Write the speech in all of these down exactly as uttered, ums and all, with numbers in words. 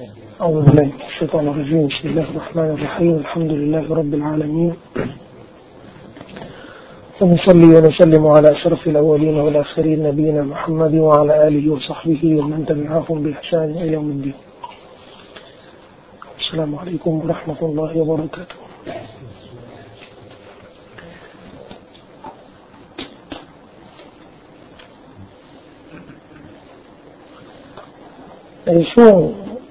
أعوذ بالله من الشيطان الرجيم بسم الله الرحمن الرحيم الحمد لله رب العالمين ونصلي ونسلم على أشرف الأولين والآخرين نبينا محمد وعلى آله وصحبه ومن تبعهم بإحسان إلى يوم الدين السلام عليكم ورحمة الله وبركاتهในช่วง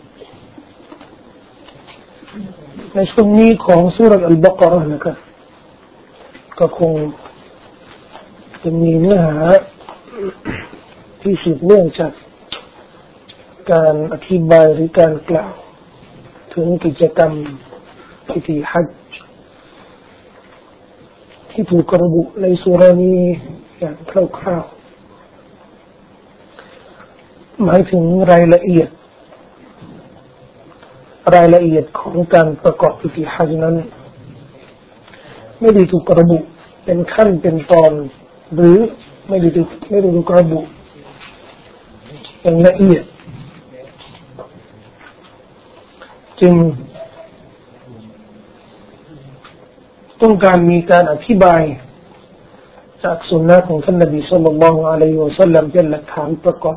ในช่วงนี้ของซูเราะห์อัลบะเกาะเราะห์นะครับก็คงจะมีเนื้อหาที่สืบเนื่องจากการอธิบายหรือการกล่าวถึงกิจกรรมพิธีฮัจญ์ที่ถูกระบุในซูเราะห์นี้อย่างคร่าวๆหมายถึงรายละเอียดรายละเอียดของการประกอบพิธีฮัจญ์นั้นไม่ได้ถูกระบุเป็นขั้นเป็นตอนหรือไม่ได้ถูกไม่ได้ถูกระบุอย่างละเอียดจึงต้องการมีการอธิบายจากสุนนะของท่านนบีศ็อลลัลลอฮุอะลัยฮิวะซัลลัมเป็นหลักฐานประกอบ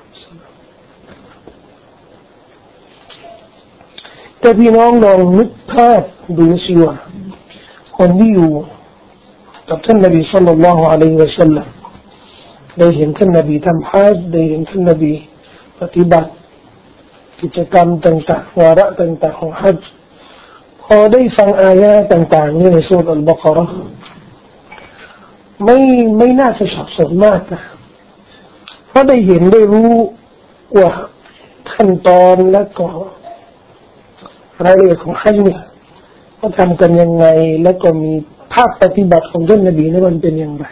แต่พี่น้องลองนึกภาพดูสิว่าคนที่อยู่กับท่านนบีศ็อลลัลลอฮุอะลัยฮิวะซัลลัมได้เห็นท่านนบีทำฮัจญ์ได้เห็นท่านนบีปฏิบัติกิจกรรมต่างๆวาระต่างๆของฮัจญ์พอได้ฟังอายะห์ต่างๆในซูเราะห์อัลบะเกาะเราะห์ไม่ไม่น่าจะสับสนมากนะเพราะได้เห็นได้รู้ว่าขั้นตอนและก็รายละเอียดของฮัจญ์เนี่ยเขาทำกันยังไงแล้วก็มีภาพปฏิบัติของท่านนบีนั้นมันเป็นอย่างไร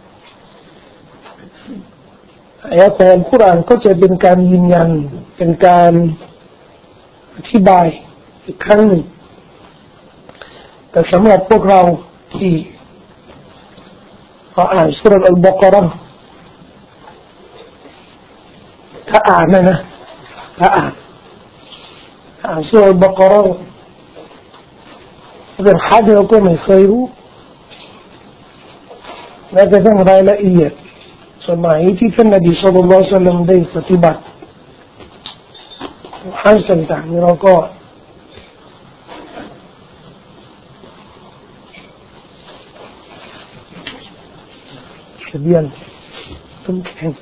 อายะห์ของอัลกุรอานก็จะเป็นการยืนยันเป็นการอธิบายอีกครั้งหนึ่งแต่สำหรับพวกเราที่อ่านซูเราะห์อัลบะเกาะเราะห์ถ้าอ่านนะนะถ้าอ่านอ่านซูเราะห์อัลบะเกาะเราะห์เป็นฮัจญ์เราก็ไม่เคยรู้แม้กระทั่งรายละเอียดสมัยที่ท่านนบีศ็อลลัลลอฮุอะลัยฮิวะซัลลัมได้ปฏิบัติฮัจญ์ต่างๆเราก็เสียเบียนต้องแข็ง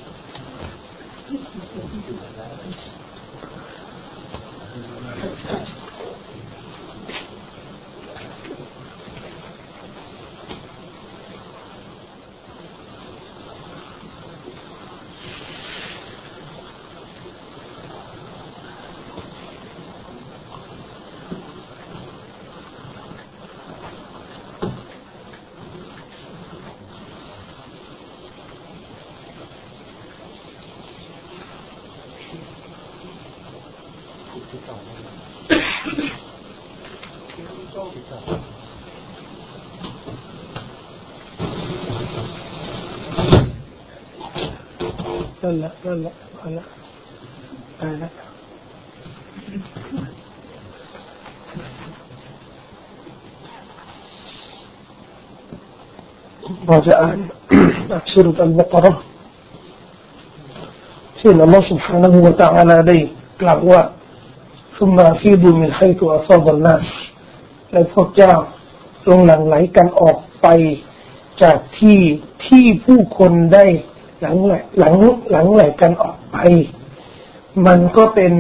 لا لا لا لا لا لا رجاء سورة البقرة سين الله سبحانه وتعالى لي كلاوا ثم أفيضوا من حيث أفاض الناس และพวกเจ้าลงหลั่งไหลกันออกไปจากที่ที่ผู้คนได้หลังไหลหลังหลังไหลกันออกไปมันก็เป็น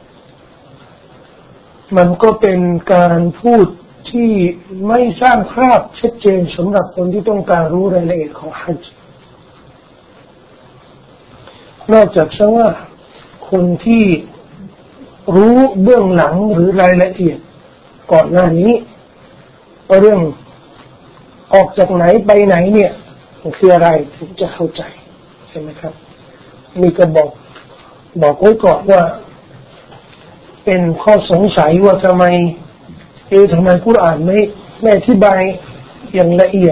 มันก็เป็นการพูดที่ไม่สร้างภาพชัดเจนสำหรับคนที่ต้องการรู้รายละเอียดของฮัจญ์นอกจากว่าคนที่รู้เบื้องหลังหรือรายละเอียดก่อนหน้านี้เรื่องออกจากไหนไปไหนเนี่ยมันคืออะไรถึงจะเข้าใจใช่ไหมครับมีก็บอกบอกไว้ก่อนว่าเป็นข้อสงสัยว่าทำไมเออทำไมกุรอานไม่ไม่อธิบายอย่างละเอียด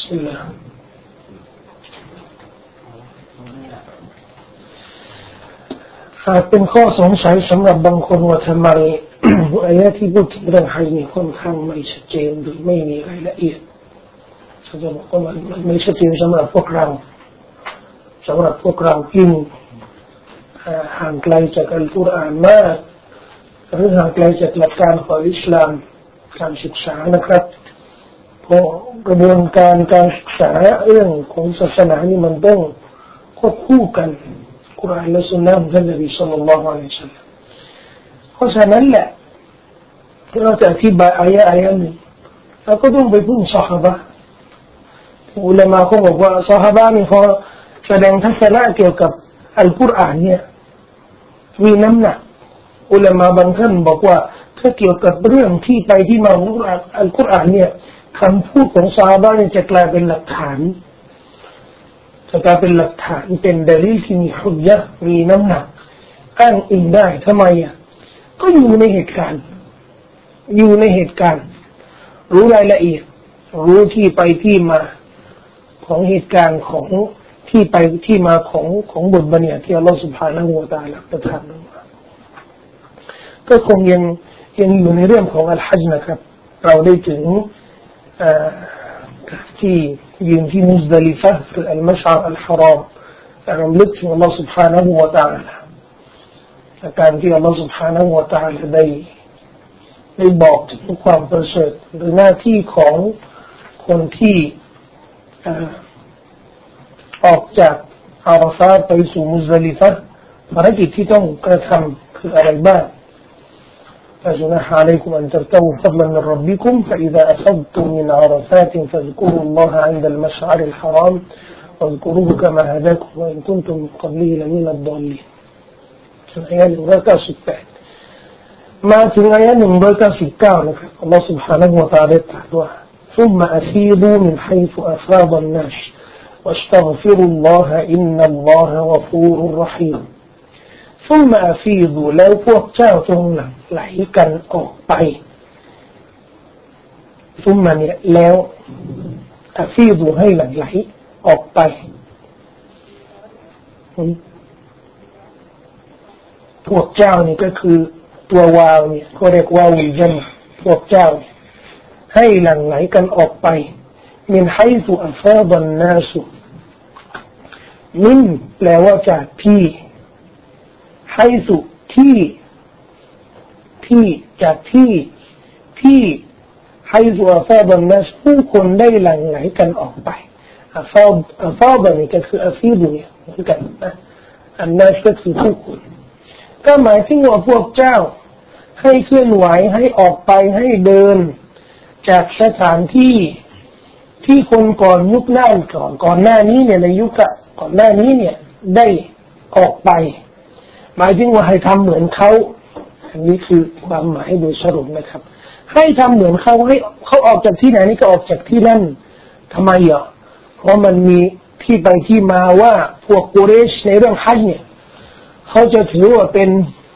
بسم اللهหากเป็นข้อสงสัยสำหรับบางคนว่าทำไมอายะที่พูดถึงเรื่องฮัจญ์นี่ค่อนข้างไม่ชัดเจนหรือไม่มีรายละเอียดเขาจะบอกว่ามันไม่ชัดเจนสำหรับพวกเราสำหรับพวกเราที่ห่างไกลจากอัลกุรอานมากหรือห่างไกลจากหลักการของอิสลามการศึกษานะครับเพราะกระบวนการการศึกษาเรื่องของศาสนานี่มันต้องควบคู่กันกุรอานและสุนนะของท่านนบีศ็อลลัลลอฮุอะลัยฮิวะซัลลัมเพราะฉะนั้นแหละที่เราจะอธิบายอายะอายะนี้เราก็ต้องไปพึ่งซอฮาบะห์อุลามะเขาบอกว่าซอฮาบะห์นี่เขาแสดงทัศนะเกี่ยวกับอัลกุรอานเนี่ยมีน้ำหนักอุลามะบางท่านบอกว่าถ้าเกี่ยวกับเรื่องที่ไปที่มาของอัลกุรอานเนี่ยคำพูดของซอฮาบะห์เนี่ยจะกลายเป็นหลักฐานจะกลายเป็นหลักฐานเป็นดะลีลที่มีฮุจญะห์มีน้ำหนักอ้างอิงได้ทำไมอ่ะก็อยู่ในเหตุการณ์อยู่ในเหตุการณ์รู้รายละเอียดรู้ที่ไปที่มาของเหตุการณ์ของที่ไปที่มาของของบทบัญญัติที่อัลลอฮฺ سبحانه และ تعالى ประทานลงมาก็คงยังยังอยู่ในเรื่องของอัลฮัจญ์นะครับเราได้ถึงที่ยืนที่มุซดะลิฟะห์หรืออัลมัชอัรอัลฮารอมรำลึกถึงอัลลอฮฺ سبحانه และ تعالى การที่อัลลอฮฺ سبحانه และ تعالى ได้ได้บอกถึงความประเสริฐหรือหน้าที่ของคนที่ออกจากอาราฟาไปสู่มุซดะลิฟะห์ภารกิจที่ต้องกระทำคืออะไรบ้างلا جناح عليكم أن تبتغوا فضلا من ربكم فإذا أفضتم من عرفات فاذكروا الله عند المشعر الحرام واذكروه كما هداكم وإن كنتم من قبله لمن الضالين آيةหนึ่งร้อยเก้าสิบแปดมาถึงอายะหนึ่งร้อยเก้าสิบเก้านะครับอัลลอฮฺ سبحانه และ تعالى ตรัสว่า ثم أفيضوا من حيث أفاض الناس واستغفروا الله إن الله غفور رحيم ثم أفيضوا แล้วพวกเจ้าจงหลั่งไหลกันออกไป ثم เนี่ยแล้ว أفيضوا ให้หลั่งไหลออกไปพวกเจ้านี่ก็คือตัววาวเนี่ยเขาเรียกว่าวิลจัมพวกเจ้าให้หลั่งไหลกันออกไปมินไฮซุอัฟาดันนาสุมินแปลว่าจากที่ไฮซุที่ที่จากที่ที่ไฮซุอัฟาดันนาสผู้คนได้หลั่งไหลกันออกไปอัฟาดอัฟาดนี่ก็คืออัฟีดุเนี่ยเหมือนกันนะอันนาสก็คือผู้คนก็หมายถึงว่าพวกเจ้าให้เคลื่อนไหวให้ออกไปให้เดินจากสถานที่ที่คนก่อนยุคนั้นก่อนก่อนหน้านี้เนี่ยในยุคก่อนหน้านี้เนี่ยได้ออกไปหมายถึงว่าให้ทำเหมือนเขาอันนี้คือความหมายโดยสรุปนะครับให้ทำเหมือนเขาให้เขาออกจากที่ไหนนี่ก็ออกจากที่นั่นทำไมอ่ะเพราะมันมีที่ไปที่มาว่าพวกกุเรชในเรื่องฮัจญ์เนี่ยเขาจะถือว่าเป็น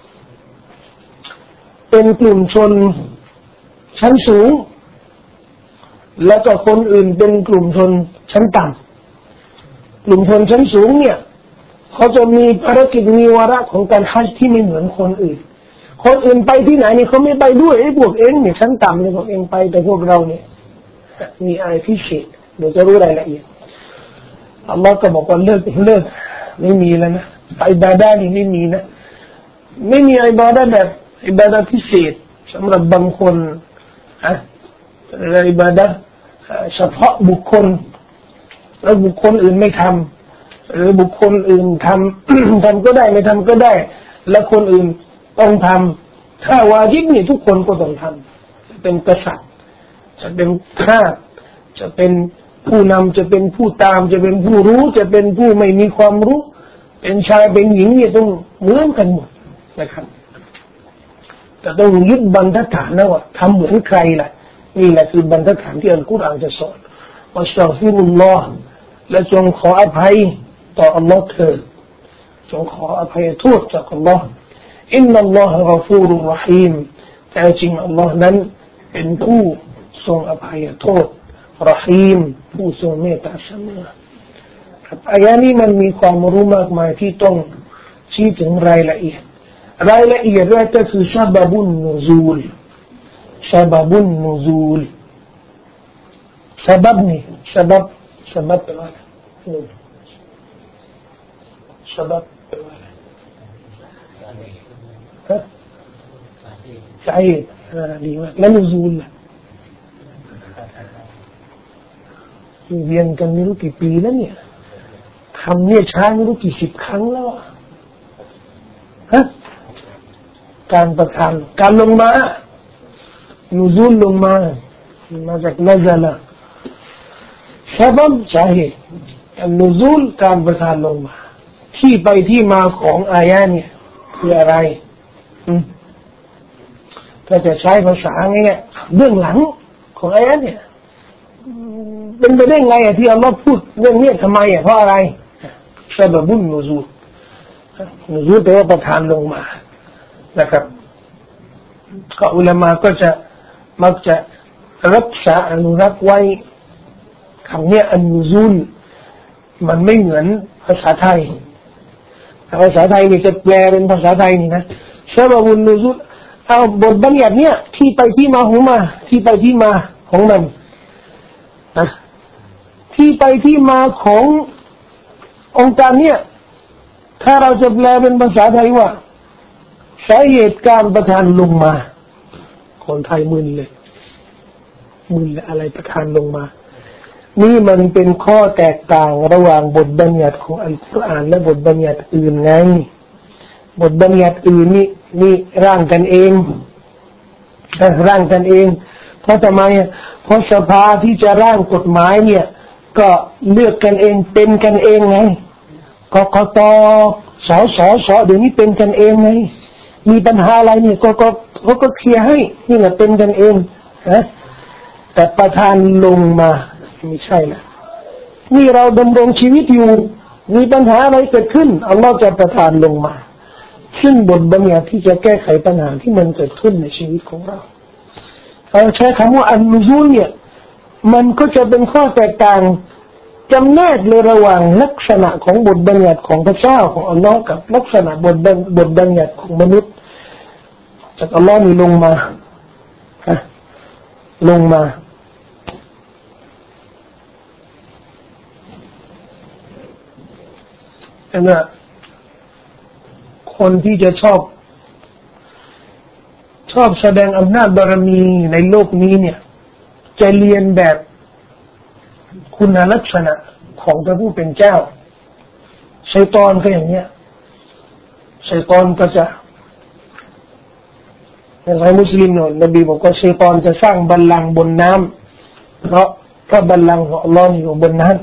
เป็นกลุ่มชนชั้นสูงแล้วก็คนอื่นเป็นกลุ่มชนชั้นต่ำกลุ่มชนชั้นสูงเนี่ยเขาจะมีภารกิจมีวาระของการฮัจญ์ที่ไม่เหมือนคนอื่นคนอื่นไปที่ไหนนี่เขาไม่ไปด้วยไอ้พวกเองเนี่ยชั้นต่ำเนี่ยพวกเองไปแต่พวกเราเนี่ยมีอะไรพิเศษเดี๋ยวจะรู้รายละเอียดอัลลอฮ์ก็บอกว่าเลิกเลิกไม่มีแล้วนะอิบาดะห์นี่ไม่มีนะไม่มีอิบาดะห์แบบอิบาดะห์พิเศษสำหรับบางคนอะอิบาดะห์เฉพาะบุคคลแล้วบุคคลอื่นไม่ทำหรือบุคคลอื่นทำ ทำก็ได้ไม่ทำก็ได้แล้วคนอื่นต้องทำถ้าวาญิบนี่ทุกคนก็ต้องทำจะเป็นกษัตริย์จะเป็นทาสจะเป็นผู้นำจะเป็นผู้ตามจะเป็นผู้รู้จะเป็นผู้ไม่มีความรู้เป็นชายเป็นหญิงเนี่ยต้องเหมือนกันหมดนะครับแต่ต้องยึดบรรทัดฐานนะว่าทำเหมือนใครล่ะนี่แหละคือบรรทัดฐานที่อัลกุรอานจะสอนวัสตัฆฟิรุลลอฮ์และจงขออภัยต่ออัลลอฮ์เถิดจงขออภัยโทษจากอัลลอฮ์อินนัลลอฮะกอฟูรุรเราะฮีมแต่จริงอัลลอฮ์นั้นเป็นผู้ทรงอภัยโทษรอฮีมผู้ทรงเมตตาเสมอครับอายะนี้มันมีความรู้มากมายที่ต้องชี้ถึงรายละเอียดรายละเอียดแรกก็คือซะบะบุนนุซูลซะบะบุนนุซูลซะบับนี่ซะบับซะบับแปลว่าอะไรซะบับแปลว่าอะไรฮะสาเหตุดีมากแล้วนุซูลล่ะเรียนกันไม่รู้กี่ปีแล้วเนี่ยทำเนี่ยช้าไม่รู้กี่สิบครั้งแล้วฮะการประทานการลงมานุซูลลงมามาจากนัซละซะบับสาเหตุนุซูลการประทานลงมาที่ไปที่มาของอายะเนี่ยคืออะไรถ้าจะใช้ภาษาเนี่ยเบื้องหลังของอายะเนี่ยเป็นไปได้ไงอ่ะที่อัลลอฮ์พูดเรื่องนี้ทำไมอ่ะเพราะอะไรซะบะบุนนุซูลนุซูลแปลว่าประทานลงมานะครับก็อุลามะก็จะมักจะรักษาอนุรักษ์ไว้คำนี้อันนุซูลมันไม่เหมือนภาษาไทยภาษาไทยนี่จะแปลเป็นภาษาไทยนี่นะซะบะบุนนุซูลเอาบทบัญญัติเนี่ยที่ไปที่มาของมาที่ไปที่มาของมันนะที่ไปที่มาขององค์การเนี่ยถ้าเราจะแปลเป็นภาษาไทยว่าสาเหตุการประทานลงมาคนไทยมึนเลยมึนเลยอะไรประทานลงมานี่มันเป็นข้อแตกต่างระหว่างบทบัญญัติของอัลกุรอานและบทบัญญัติอื่นไงบทบัญญัติอื่นนี่นี่ร่างกันเองร่างกันเองเพราะทำไมอ่ะเพราะสภาที่จะร่างกฎหมายเนี่ยก็เลือกกันเองเป็นกันเองไงกกต.สสสเดี๋ยวนี้เป็นกันเองไงมีปัญหาอะไรเนี่ยก็ก็เขาก็เคลียร์ให้นี่แหละเป็นกันเองนะแต่ประธานลงมาไม่ใช่ละนี่เราดำรงชีวิตอยู่มีปัญหาอะไรเกิดขึ้นอัลลอฮฺจะประทานลงมาซึ่งบทบัญญัติที่จะแก้ไขปัญหาที่มันเกิดขึ้นในชีวิตของเราเราใช้คำว่าอันนุซูลเนี่ยมันก็จะเป็นข้อแตกต่างจำแนกเลยระหว่างลักษณะของบทบัญญัติของพระเจ้าของอัลลอฮ์กับลักษณะบทบทบัญญัติของมนุษย์จากอัลลอฮ์นี่ลงมาฮะลงมาอันน่ะคนที่จะชอบชอบแสดงอำนาจบารมีในโลกนี้เนี่ยจะเรียนแบบคุณลักษณะของพระผู้เป็นเจ้าชัยฏอนก็อย่างเนี้ยชัยฏอนก็จะในสายมุสลิมเนี่ยนบีบอกว่าชัยฏอนจะสร้างบัลลังก์บนน้ำเพราะพระบัลลังก์ของอัลลอฮ์อยู่บนนั้น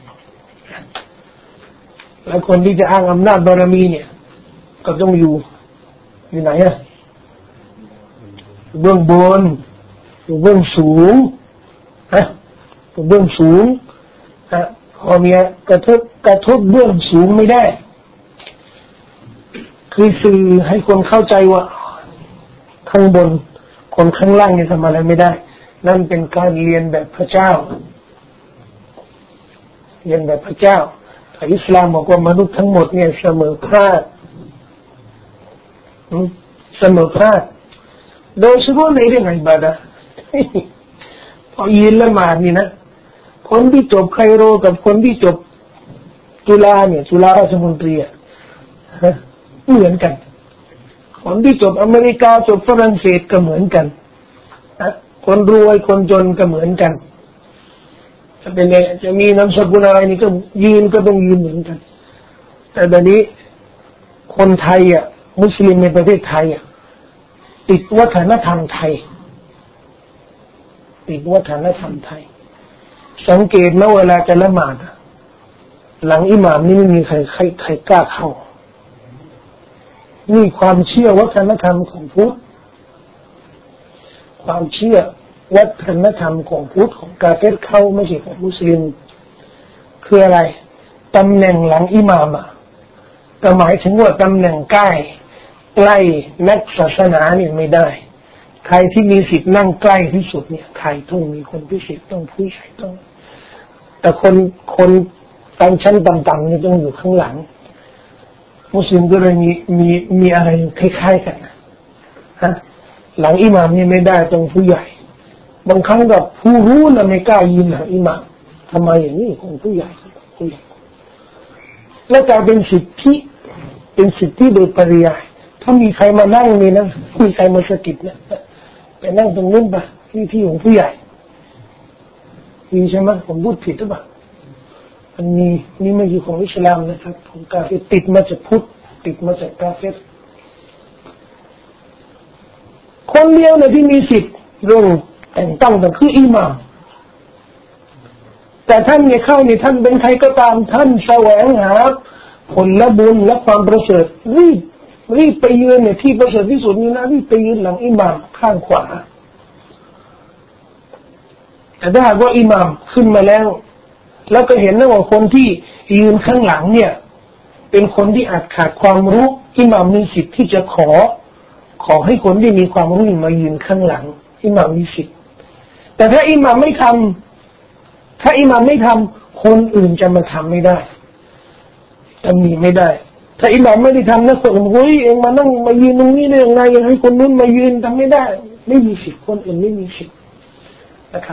และคนที่จะอ้างอำนาจบารมีเนี่ยก็ต้องอยู่อยู่ไหนอะเบื้องบนอยู่เบื้องสูงฮะเบื้องสูงฮะพอมีกระทบกระทบเบื้องสูงไม่ได้คือสื่อให้คนเข้าใจว่าข้างบนคนข้างล่างเนี่ยทำอะไรไม่ได้นั่นเป็นการเรียนแบบพระเจ้าเรียนแบบพระเจ้าแต่อิสลามบอกว่ามนุษย์ทั้งหมดเนี่ยเสมอภาคเสมอภาคโดยเฉพาะในเรื่องอิบาดะห์พอยืนละหมาดนี่นะคนที่จบไคโรกับคนที่จบจุฬาเนี่ยจุฬาราชมนตรีอ่ะเหมือนกันคนที่จบอเมริกาจบฝรั่งเศสก็เหมือนกันคนรวยคนจนก็เหมือนกันจะเป็นไงจะมีนามสกุลอะไรนี่ก็ยืนก็ต้องยืนเหมือนกันแต่ตอนนี้คนไทยอ่ะมุสลิมในประเทศไทยอ่ะติดวัฒนธรรมไทยติดวัฒนธรรมไทยสังเกตนะเวลาจะละหมาดหลังอิหม่ามนี่ไม่มีใครใครใครกล้าเข้านี่ความเชื่อวัฒนธรรมของพุทธความเชื่อวัฒนธรรมของพุทธของกาเฟรเข้าไม่ใช่ของมุสลิมคืออะไรตำแหน่งหลังอิหม่ามอ่ะก็หมายถึงว่าตำแหน่งใกล้ใกล้นักศาสนานี่ไม่ได้ใครที่มีสิทธิ์นั่งใกล้ที่สุดเนี่ยใครต้องมีคนพิเศษต้องผู้ใหญ่ต้องแต่คนคนตามชั้นต่ำๆนี่ต้องอยู่ข้างหลังมุสลิมก็เลยมีมีมีอะไรคล้ายๆกันฮะหลังอิหม่ามนี่ไม่ได้ต้องผู้ใหญ่บางครั้งกับผู้รู้นะไม่กล้ายืนหลังอิหม่ามทำไมอย่างนี้คนผู้ใหญ่ผู้ใหญ่แล้วกลายเป็นสิทธิเป็นสิทธิโดยปริยายถ้ามีใครมานั่งนี่นะมีใครมาสะกิดเนี่ยไปนั่งตรงนู้นปะที่ที่ของผู้ใหญ่มีใช่ไหมผมพูดผิดหรือเปล่าอันนี้นี่ไม่ใช่ของอิสลามนะครับของกาเฟรติดมาจากพุทธติดมาจากกาเฟรคนเดียวเนี่ยที่มีสิทธิ์เรื่องแต่งตั้งแต่คืออิหม่ามแต่ท่านเนี่ยเข้าเนี่ยท่านเป็นใครก็ตามท่านแสวงหาผลและบุญและความประเสริฐรีบรีบไปยืนเนี่ยที่ประเสริฐที่สุดนี่นะรีบไปยืนหลังอิหม่ามข้างขวาแต่ถ้าหากว่าอิหม่ามขึ้นมาแล้วแล้วก็เห็นนะว่าคนที่ยืนข้างหลังเนี่ยเป็นคนที่อาจขาดความรู้อิหม่ามมีสิทธิ์ที่จะขอขอให้คนที่มีความรู้มายืนข้างหลังอิหม่ามมีสิทธิ์แต่ถ้าอิหม่ามไม่ทำถ้าอิหม่ามไม่ทำคนอื่นจะมาทำไม่ได้จะมีไม่ได้ถ้าอิหม่ามไม่ได้ทำนะคนอื่นเฮ้ยเองมานั่งมายืนตรงนี้ได้ยังไงยังให้คนนู้นมายืนทำไม่ได้ไม่มีสิทธิ์คนอื่นไม่มีสิทธิ์นะครับ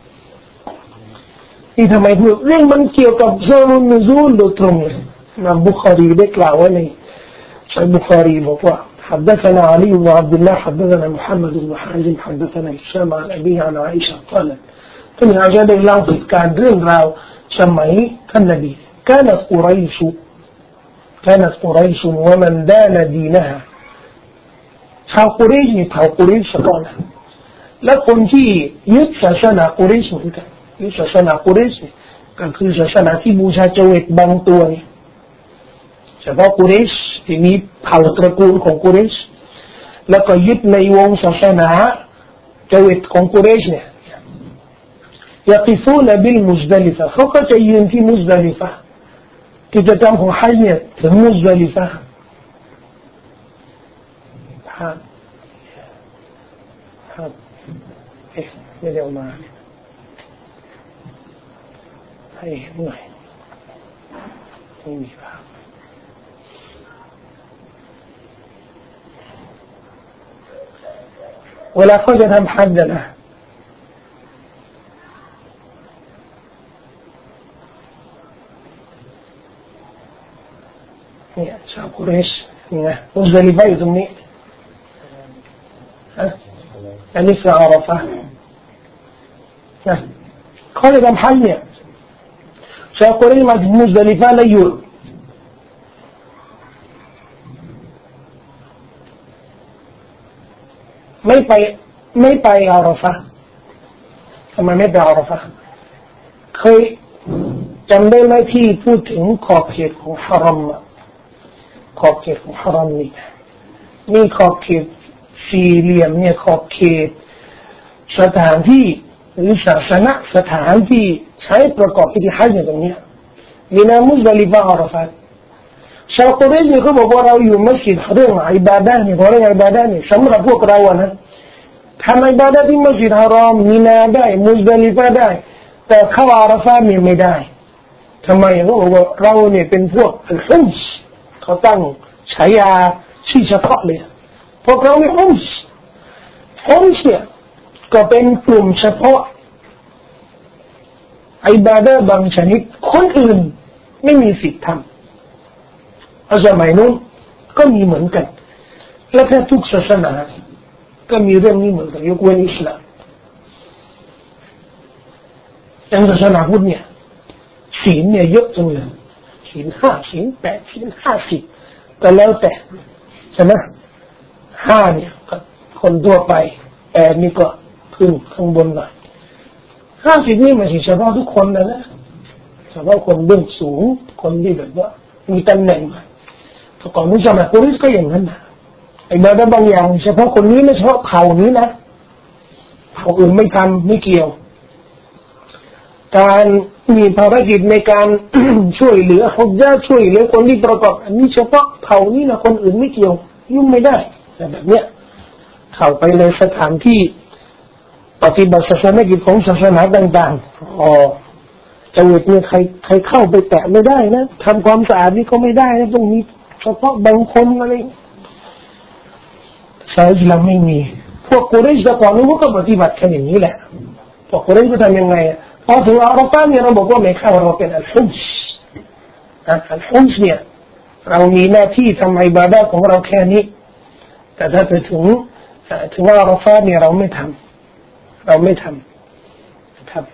นี่ทำไมพูดเรื่องมันเกี่ยวกับซารุนนูซูลโดยตรงเลยนำบุคารีได้กล่าวไว้ในใช้บุคารีบอกว่าحدثنا علي بن عبد الله حدثنا محمد بن حازم حدثنا هشام عن أبيه عن عائشة قالتท่านอาจารย์ได้เล่าเหตุการณ์เรื่องราวสมัยท่านนบี كانت قريش كانت قريش ومن دان دينها ชาวกุเรชนี่เผ่ากุเรชก่อนและคนที่ยึดศาสนากุเรชเหมือนกันยึดศาสนากุเรชก็คือศาสนาที่บูชาเจวิตบางตัวนี่เฉพาะกุเรชที่มีเผ่าตระกูลของกุเรชแล้วก็ยึดในวงศาสนาเจวิตของกุเรชเนี่ยيقفون بالمزدلفة เขาก็จะยืนที่มุซดาลิฟะกิจกรรมของฮัจญ์เนี่ยถึงมุซดาลิฟะครับครับเอ๊ะไม่ได้เอามาให้เห็นหน่อยไม่มีภาพเวลาเขาจะทำฮัจญ์นะเนี่ยชาวกุเรชนี่นะมุซดาลิฟะอยู่ตรงนี้ฮะอันนี้คืออาราฟะนะเขาจะทำฮัจญ์เนี่ยชาวกุเรชมาถึงมุซดาลิฟะแล้วหยุดไม่ไปไม่ไปอาราฟะทำไมไม่ไปอาราฟะเคยจำได้ไหมที่พูดถึงขอบเขตของฮารอมขอบเขตของฮารอมนี่นี่ขอบเขตสี่เหลี่ยมเนี่ยขอบเขตสถานที่หรือศาสนสถานที่ใช้ประกอบพิธีฮัจญ์ตรงนี้มีนามุซดาลิฟะอาราฟะชาวกุเรชเขาบอกว่าเราอยู่มัสยิดเรื่องอิบาดะห์เนี่ยเรื่องอิบาดะห์เนี่ยสำหรับพวกเราอะนะทำอิบาดะห์ที่มัสยิดฮารอมมีนาได้มุซดาลิฟะได้แต่เข้าอาราฟะเนี่ยไม่ได้ทำไมเขาบอกว่าเราเนี่ยเป็นพวกอัลฮุมส์เขาตั้งฉายาชื่อเฉพาะเลยพวกเราเนี่ยฮุมส์ฮุมส์เนี่ยก็เป็นกลุ่มเฉพาะอิบาดะห์บางชนิดคนอื่นไม่มีสิทธิ์ทำเอาสมัยนู้นก็มีเหมือนกันและแทบทุกศาสนาก็มีเรื่องนี้เหมือนกันยกเว้นอิสลามอย่างศาสนาพุทธเนี่ยศีลเนี่ยเยอะจังเลยศีลห้าศีลแปดศีลห้าสิบก็แล้วแต่ใช่ไหมห้าเนี่ยก็คนทั่วไปแปดนี่ก็ขึ้นข้างบนหน่อยห้าสิบนี่ไม่ใช่เฉพาะทุกคนนะนะเฉพาะคนเบื้องสูงคนที่แบบว่ามีตำแหน่งแต่ก่อนนู้นสมัยกุเรชก็อย่างนั้นนะไอ้บาดะบางอย่างเฉพาะคนนี้ไม่เฉพาะเผ่านี้นะเผ่าอื่นไม่ทำไม่เกี่ยวการมีภารกิจในการ ช่วยเหลือฮุญญะห์ช่วยเหลือคนที่ประกอบอันนี้เฉพาะเผ่านี้นะคนอื่นไม่เกี่ยวยุ่งไม่ได้แต่แบบเนี้ยเข้าไปในสถานที่ปฏิบัติศาสนกิจของศาสนาต่างๆอ๋อจังหวัดนี้ใครใครเข้าไปแตะไม่ได้นะทำความสะอาดนี่ก็ไม่ได้นะตรงนี้เฉพาะบางคนอะไรศาสนาอิสลามไม่มีพวกกุเรชแต่ก่อนนี้พวกก็ปฏิบัติกันอย่างนี้แหละพวกกุเรชก็ทำยังไงพอถึงอาราฟาเนี่ยเราบอกว่าไม่เข้าเราเป็นอัลฮุญจ์อัลฮุญจ์เนี่ยเรามีหน้าที่ทำอิบาดะห์ของเราแค่นี้แต่ถ้าไปถึงถึงอาราฟาเนี่ยเราไม่ทำเราไม่ทำครับ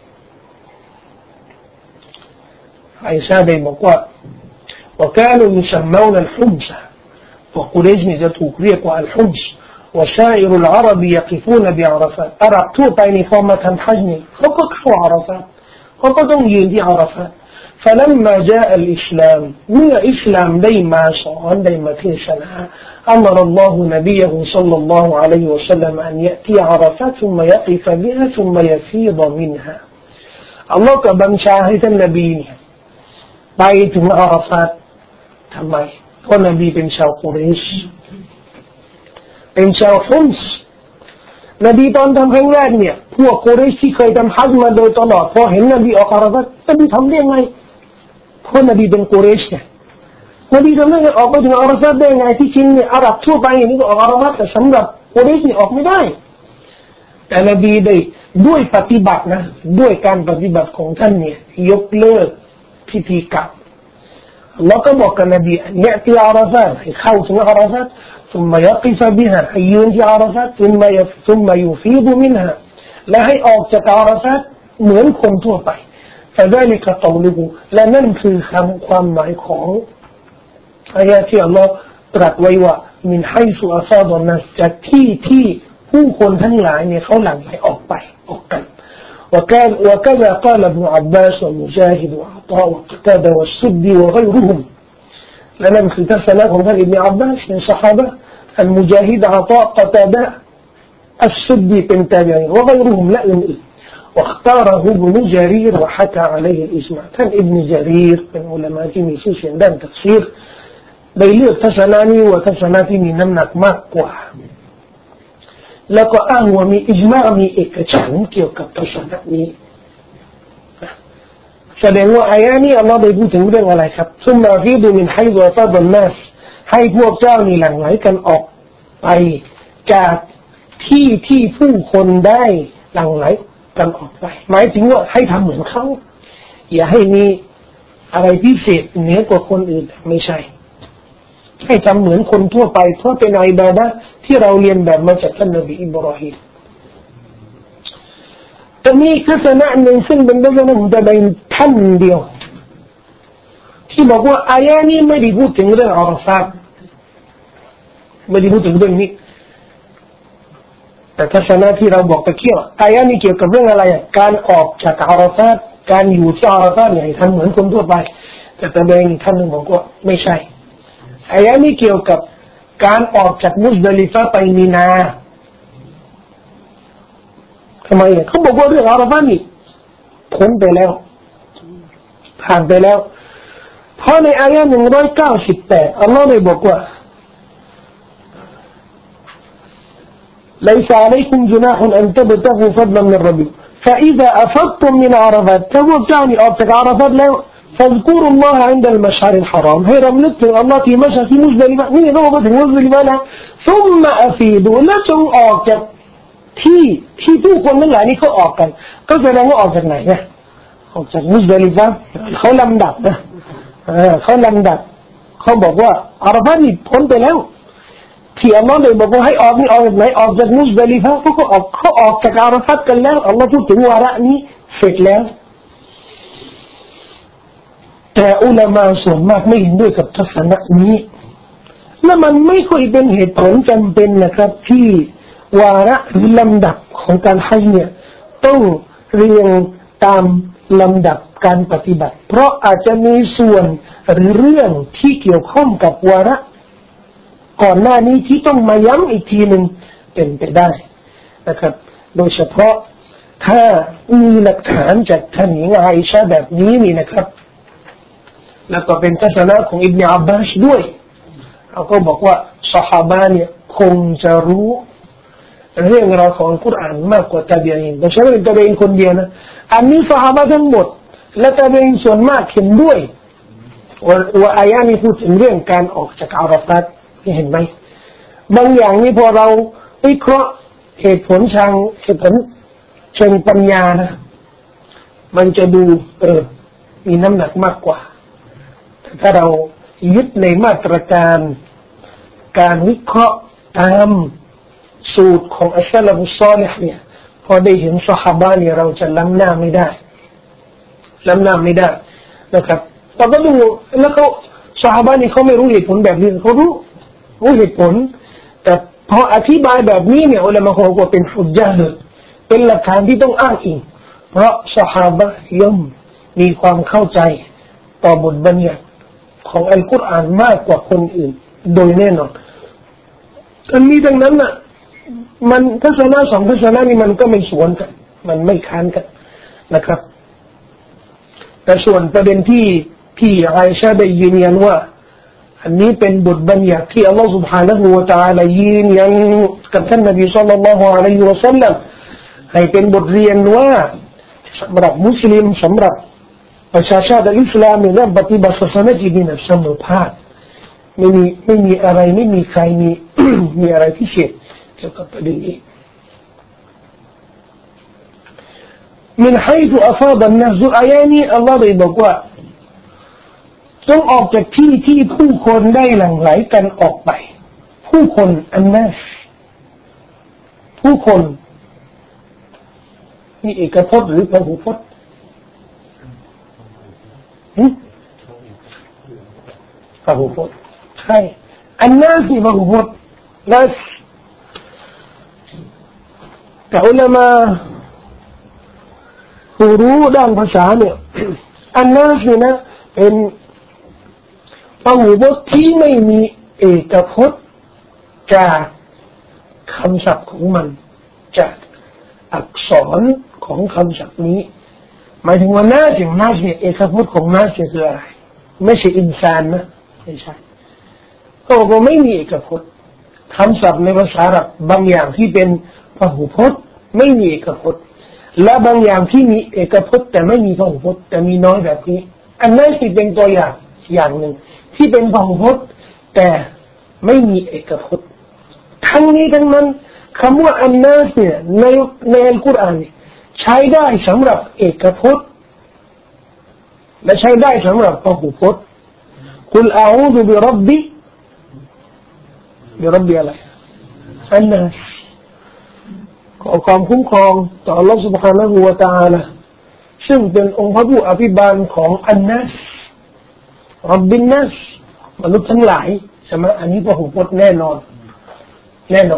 ไอชาได้บอกว่า وكانوا يسمون الحنجة وقريشจะถูกเรียกว่าอัลฮุญจ์وسائر العرب يقفون بعرفات عربทั่วไปในพอมาทำฮัจญ์นี่เขาก็เข้าอาราฟาตเขาก็ต้องยืนที่อาราฟาต فلما جاء الإسلام เมื่ออิสลามได้มาสอนได้มาเทศนา أمر الله نبيه صلى الله عليه وسلم أن يأتي عرفات ثم يقف بها ثم يفيض منها อัลลอฮ์ก็บัญชาให้ท่านนบีเนี่ยไปถึงอาราฟาตทำไมเพราะนบีเป็นชาวกุเรชเป็นชาวฮุญจ์นบีตอนทำครั้งแรกเนี่ยพวกกุเรชที่เคยทำฮัจญ์มาโดยตลอดพอเห็นนบีออกอาราฟาตนบีทำได้ไงเพราะนบีเป็นกุเรชเนี่ยนบีทำได้ไงออกไปถึงอาราฟาตได้ไงที่จริงเนี่ยอาหรับทั่วไปนี่ก็ออกอาราฟาตแต่สำหรับกุเรชนี่ออกไม่ได้แต่นบีได้ด้วยปฏิบัตินะด้วยการปฏิบัติของท่านเนี่ยยกเลิกพิธีกรรมแล้วก็บอกกับนบีเนี่ยที่อาราฟาตให้เข้าถึงอาราฟาตثم يقف بها حيون في عرفات ثم يف ثم يفيض منها لا هي ออกจากอาราฟาตเหมือนคนทั่วไป فذلك قوله และนั่นคือคำความหมายของอายะที่อัลลอฮ์ตรัสไว้ว่า من حيث أفاض الناس จากที่ที่ผู้คนทั้งหลายเนี่ยเขาหลั่งไหลออกไปออกกัน وكان وكذا قال ابن عباس ومجاهد وعطاء وقتادة والسدي وغيرهم และนั่นคือทัศนะของท่านอิบนุอับบาสในซอฮาบะห์المجاهد عطاء قتادة السدي بن تابعين وغيرهم لاอื่นๆ واختاره ابن جرير وحكى عليه الإجماع ท่านอิบนุจารีรเป็นอุลามะที่มีชื่อเสียงด้านตัฟซีรได้เลือกทัศนะนี้ว่าทัศนะที่มีน้ำหนักมากกว่าแล้วก็อ้างว่ามีอิจมามีเอกฉันท์เกี่ยวกับทัศนะนี้แสดงว่าอายะนี้อัลลอฮ์ได้พูดถึงเรื่องอะไรครับซุมมาฟีดูมินไฮซอฟาดันนัสให้พวกเจ้านี่หลั่งไหลกันออกไปจากที่ที่ผู้คนได้หลั่งไหลกันออกไปหมายถึงว่าให้ทำเหมือนเขาอย่าให้มีอะไรพิเศษเหนือกว่าคนอื่นไม่ใช่ให้ทำเหมือนคนทั่วไปเพราะเป็นอิบาดะห์ที่เราเรียนแบบมาจากท่านนบีอิบราฮิมแต่มีทัศนะหนึ่งซึ่งเป็นทัศนะมุตะบัยน์ท่านเดียวที่บอกว่าอายะนี้ไม่ได้พูดถึงเรื่องอาราฟาตไม่ได้พูดถึงเรื่องนี้แต่ทัศนะที่เราบอกตะเกียบอายะนี้เกี่ยวกับเรื่องอะไรการออกจากอาราฟาตการอยู่ที่อาราฟาตเนี่ยทำเหมือนคนทั่วไปแต่ตะบัยน์ท่านนึงบอกว่าไม่ใช่อายะนี้เกี่ยวกับการออกจากมุซดะลิฟะห์ไปมีนาทำไมเนี่ยเขาบอกว่าเรื่องอาราฟาตนี่พ้นไปแล้วผ่านไปแล้วเพราะในอายะหนึ่งร้อยเก้าสิบแปดอัลลอฮ์ได้บอกว่า ليس عليكم جناح أن تبتغوا فضلا من ربكم فإذا أفضتم من عرفات فوجعني أبتغ عرفات لا فاذكروا الله عند المشعر الحرام هي رملت الله في مشهد في مزدلفة مين هو بدل مزدلفة ثم أفيدوا لا تنقوا أبتغที่ที่ผู้คนทั้งหลายนี่เขาออกกันก็แสดงว่าออกจากไหนนะออกจากมุซดะลิฟะห์เขาลำดับนะเออเขาลำดับเขาบอกว่าอาราฟาตนี่พ้นไปแล้วที่อัลลอฮ์เลยบอกว่าให้ออกนี่ออกจากไหนออกจากมุซดะลิฟะห์เขาก็ออกเขาออกจากอาราฟาตกันแล้วอัลลอฮ์พูดถึงวาระนี้เสร็จแล้วแต่อุลามะส่วนมากไม่เห็นด้วยกับทัศนะนี้และมันไม่ค่อยเป็นเหตุผลจำเป็นนะครับที่วาระหรือลำดับของการฮัจญ์เนี่ยต้องเรียงตามลำดับการปฏิบัติเพราะอาจจะมีส่วนหรือเรื่องที่เกี่ยวข้องกับวาระก่อนหน้านี้ที่ต้องมาย้ำอีกทีหนึ่งเป็นไปได้นะครับโดยเฉพาะถ้ามีหลักฐานจากท่านหญิงอาอิชะห์แบบนี้นี่นะครับแล้วก็เป็นทัศนะของอิบนุอับบาสด้วยเขาก็บอกว่าซอฮาบะห์เนี่ยคงจะรู้เรื่องราวของกุรอานมากกว่าตาบีอีนแต่ใช่เป็นตาบีอีนคนเดียวนะอันนี้ซอฮาบะห์ทั้งหมดและตาบีอีนส่วนมากเห็นด้วยว่าว่าอายะนี้พูดถึงเรื่องการออกจากอาราฟาตเห็นไหมบางอย่างนี่พอเราวิเคราะห์เหตุผลทางเหตุผลเชิงปัญญานะมันจะดูเออมีน้ำหนักมากกว่าถ้าเรายึดในมาตรการการวิเคราะห์ตามสูตรของอัสซะลาฟุศอลิห์เนี่ยพอได้เห็นซอฮาบะห์เนี่ยเราจะล้ำหน้าไม่ได้ล้ำหน้าไม่ได้นะครับเราก็ดูแล้วเขาซอฮาบะห์นี่เขาไม่รู้เหตุผลแบบนี้เขารู้รู้เหตุผลแต่พออธิบายแบบนี้เนี่ยอุลามะเขาบอกว่าเป็นฮุจญะห์เลยเป็นหลักฐานที่ต้องอ้างอิงเพราะซอฮาบะห์ย่อมมีความเข้าใจต่อบทบัญญัติของอัลกุรอานมากกว่าคนอื่นโดยแน่นอนอันนี้ดังนั้นน่ะมันทัศนะสองทัศนะนี่มันก็ไม่สวนกันมันไม่ค้านกันนะครับแต่ส่วนประเด็นที่ที่ไอชาได้ยืนยันว่าอันนี้เป็นบทบัญญัติที่อัลลอฮฺ سبحانه และ تعالى ยืนยันกับท่านนบีศ็อลลัลลอฮุอะลัยฮิวะซัลลัมให้เป็นบทเรียนว่าสำหรับมุสลิมสำหรับประชาชาติอิสลามเนี่ยปฏิบัติศาสนาที่ดีนะเสมอภาคไม่มีไม่มีอะไรไม่มีใครมี มีอะไรพิเศษเกี่ยวกับประเด็นนี้من حيث أفاض الناس อายะนี้อัลลอฮฺได้บอกว่าต้องออกจากที่ที่ผู้คนได้หลั่งไหลกันออกไปผู้คนอันนัสผู้คนมีเอกพจน์หรือพหูพจน์พหูพจน์ใช่อันนัสมีพหูพจน์นัสแต่อุลามะผู้รู้ด้านภาษาเนี่ยอันนัสนี่นะเป็นพหูพจน์ที่ไม่มีเอกพจน์จากคำศัพท์ของมันจากอักษรของคำศัพท์นี้หมายถึงว่าน่าจึงน่าเนี่ยเอกพจน์ของน่าจะคืออะไรไม่ใช่อินซานนะไม่ใช่เขาบอกว่าไม่มีเอกพจน์คำศัพท์ในภาษาอาหรับบางอย่างที่เป็นพหูพจน์ไม่มีเอกพจน์และบางอย่างที่มีเอกพจน์แต่ไม่มีพหูพจน์แต่มีน้อยแบบนี้อันนั้นที่เป็นตัวอย่างอย่างหนึ่งที่เป็นพหูพจน์แต่ไม่มีเอกพจน์ทั้งนี้ทั้งนั้นคำว่าอันนัสเนี่ยในในอัลกุรอานใช้ได้สำหรับเอกพจน์และใช้ได้สำหรับพหูพจน์กุลอาอูซุบิร็อบบิบิร็อบบิอะไรอันนัสขอความคุ้มครองต่ออัลลอฮฺ سبحانه และ تعالى ซึ่งเป็นองค์พระผู้อภิบาลของอันนัสร็อบบินนัสมนุษย์ทั้งหลายใช่ไหมอันนี้พหูพจน์แน่นอนแน่นอน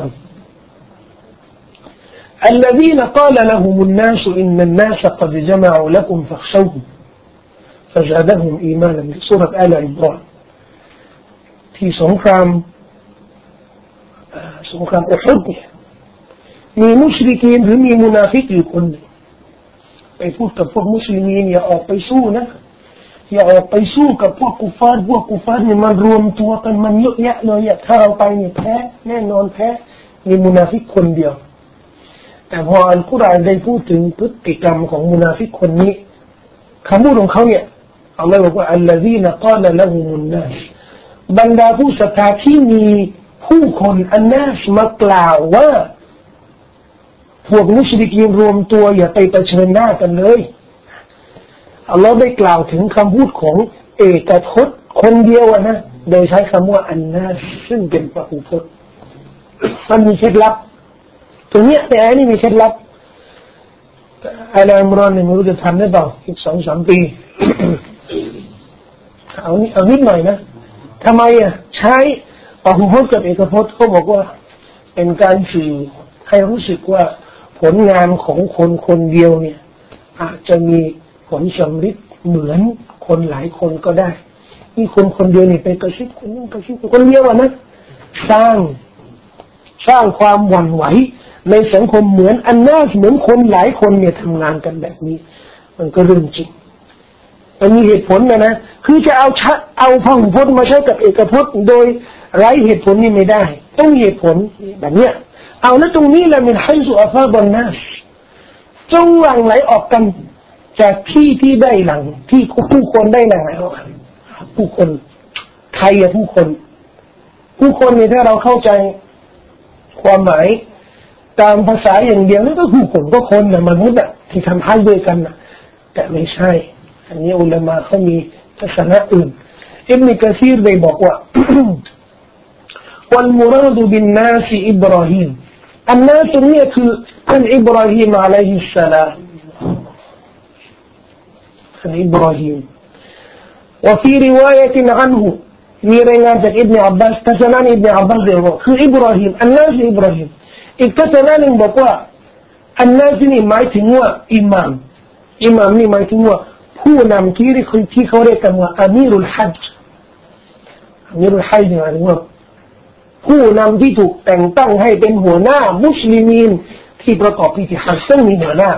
الذين قال لهم الناس إن الناس قد جمعوا لكم فاخشوهم فزادهم إيمانا في سورة آل عمران ที่สงครามสงครามอุฮุดเนี่ยมีมุชริกีนหรือมีมุนาฟิกอยู่คนหนึ่งไปพูดกับพวกมุสลิมีนอย่าออกไปสู้นะอย่าออกไปสู้กับพวกกุฟาร์พวกกุฟาร์เนี่ยมันรวมตัวกันมันเยอะแยะเลยถ้าเราไปเนี่ยแพ้แน่นอนแพ้มีมุนาฟิกคนเดียวแต่พออัลกุรอานได้พูดถึงพฤติกรรมของมุนาฟิกคนนี้คำพูดของเขาเนี่ยอัลลอฮฺบอกว่าอัลลอฮีนกาลละฮุมุนนัสบรรดาผู้ศรัทธาที่มีผู้คนอันนัสมากล่าวว่าพวกมุชริกีนรวมตัวอย่าไปเผชิญหน้ากันเลยอัลลอฮฺได้กล่าวถึงคำพูดของเอกพจน์คนเดียวนะโดยใช้คำว่าอันนัสซึ่งเป็นพหูพจน์มันมีเคล็ดลับตรงนี้แต่อันนี้มีเคล็ดลับอาลาอิมรอนเนี่ยไม่รู้จะทำได้เปล่าอีกสองสามปีเอาเอานิดหน่อยนะทำไมอ่ะใช้พหูพจน์กับเอกพจน์เขาบอกว่าเป็นการสื่อให้รู้สึกว่าผลงานของคนคนเดียวเนี่ยอาจจะมีผลสำฤทธิ์เหมือนคนหลายคนก็ได้นี่คนคนเดียวนี่ไปกระซิบคนนึงกระซิบคนเดียวอ่ะนะสร้างสร้างความหวั่นไหวในสังคมเหมือนอันน่าเหมือนคนหลายคนเนี่ยทำงานกันแบบนี้มันก็เรื่องจริงมันมีเหตุผลนะนะคือจะเอาชัดเอาพหูพจน์มาใช้กับเอกพจน์โดยไร้เหตุผลนี่ไม่ได้ต้องมีเหตุผลแบบเนี้ยเอาแล้วตรงนี้แหละมินไฮซุอัฟาดอนนัสจงหลั่งไหลออกกันจากที่ที่ได้หลังที่ผู้คนได้หลั่งไหลออกกันผู้คนใครอะผู้คนผู้คนเนี่ยถ้าเราเข้าใจความหมายตามภาษาอย่างเดียวนั่นก็ผู้คนก็คนนะมนุษย์อะที่ทำให้ด้วยกันนะแต่ไม่ใช่อันนี้อุลามะเขามีทัศนะอื่นอิบนุกะซีรได้บอกว่า والمراد بالناس إبراهيم الناس هي عن إبراهيم عليه السلام عن إبراهيم وفي رواية عنهมีรายงานจากอิบนุอับบาสทัศนะอิบนุอับบาสเรียกว่าคืออิบราฮิมอันนาสอิบราฮิมอีกทัศนะหนึ่งบอกว่าอันนาสนี่หมายถึงว่าอิหม่ามอิหม่ามนี่หมายถึงว่าผู้นำที่ที่เขาเรียกกันว่าอามีรุลฮัจญ์อามีรุลฮัจญ์หมายถึงว่าผู้นำที่ถูกแต่งตั้งให้เป็นหัวหน้ามุสลิมีนที่ประกอบพิธีฮัจญ์ซึ่งมีหัวหน้า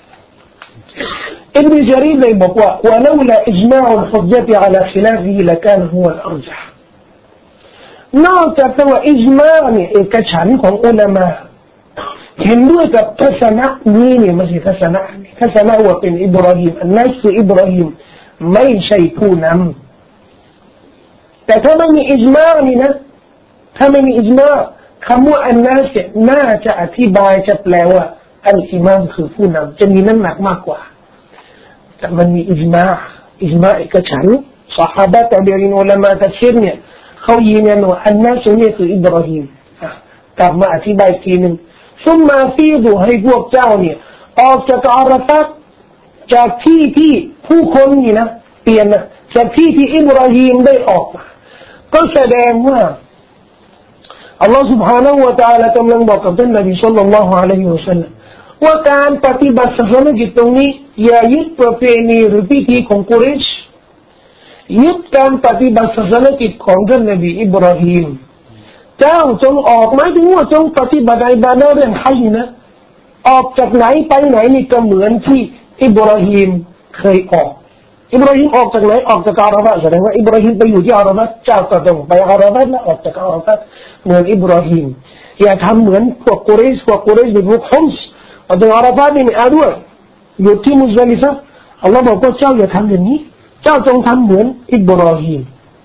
ابن جرير لي بقوا ولولا إجماع الحجة على خلافه لكان هو الأرجح นอกจากตัวอิจมาเนี่ยเอกฉันท์ของอุลามะเห็นด้วยกับทัศนะนี้เนี่ยไม่ใช่ทัศนะทัศนะว่าเป็นอิบราฮิมอันนั้นคืออิบราฮิมไม่ใช่ผู้นำแต่ถ้าไม่มีอิจมานี่นะถ้าไม่มีอิจมาคำว่าอันนั้นน่าจะอธิบายจะแปลว่าอัลอิมามคือผู้นำจะมีน้ำหนักมากกว่าแต่มันมีอิจมาอิจมาเอกฉันท์ซอฮาบะห์ตะบีอีนอุลามะตัฟซีรเนี่ยเขายืนยันว่าอันนั้นนี่คืออิบราฮิมกลับมาอธิบายทีนึงซุมมาฟีดูให้พวกเจ้าเนี่ยออกจากอาราฟะห์จากที่ที่ผู้คนนี่นะเปลี่ยนนะจากที่ที่อิบราฮิมได้ออกมาก็แสดงว่าอัลลอฮฺ سبحانه และ تعالى กำลังบอกกับท่านนบีศ็อลลัลลอฮุอะลัยฮิวะซัลลัมว่าการปฏิบัติศาสนกิจตรงนี้อย่ายึดประเพณีหรือพิธีของกุเรชยึดการปฏิบัติศาสนกิจของท่านนบีอิบราฮิมเจ้าจงออกหมายถึงว่าจงปฏิบัติอิบาดะห์เรื่องฮัจญ์นะออกจากไหนไปไหนนี่ก็เหมือนที่อิบราฮิมเคยออกอิบราฮิมออกจากไหนออกจากอาราฟะห์แสดงว่าอิบราฮิมไปอยู่ที่อาราฟะห์เจ้าก็ต้องไปอาราฟะห์และออกจากอาราฟะห์เหมือนอิบราฮิมอย่าทำเหมือนพวกกุเรชพวกกุเรชพวกฮุมส์ออกจากอาราฟะห์นี่เอาด้วยอยู่ที่มุซดะลิฟะห์อัลลอฮ์บอกว่าเจ้าอย่าทำอย่างนี้เจ้าจงทำเหมือนอิบราฮิม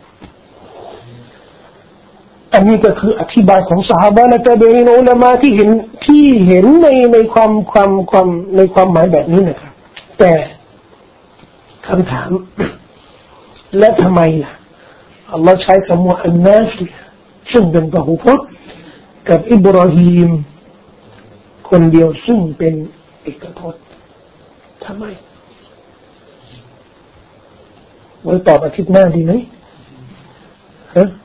อันนี้ก็คืออธิบายของซอฮาบะห์และตาบีอีนอุลามะที่เห็นที่เห็นในในความความความในความหมายแบบนี้นะครับแต่คำถามและทำไมล่ะอัลลอฮ์ใช้คำว่าอันนัสซึ่งเป็นพหูพจน์กับอิบราฮิมคนเดียวซึ่งเป็นเอกพจน์ทำไมไว้ตอบอาทิตย์หน้าดีไหมฮะ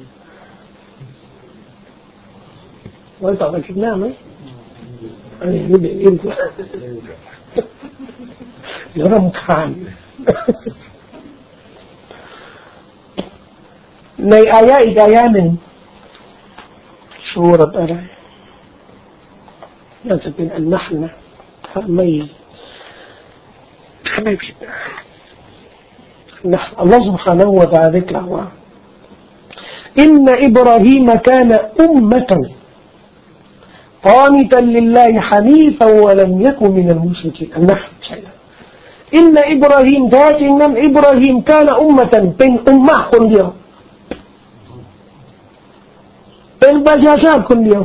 ไว้ตอบอาทิตย์หน้าไหมอันนี้ไม่เด็กอินกว่าเดี๋ยวรำคาญในอายะอีกอายะหนึ่งซูเราะห์อะไรน่าจะเป็นอันนัห์ลนะถ้าไม่ถ้าไม่ผิดนะอัลลอฮฺ سبحانه และ تعالى กล่าวว่าอินนอิบราฮีมกานอุมมะตันقانتا لله حنيفا ولم يكن من المشركين النحل شيء إن إبراهيم ذات إن إبراهيم كان أمة بين أمة كل يوم بين بجاشات كل يوم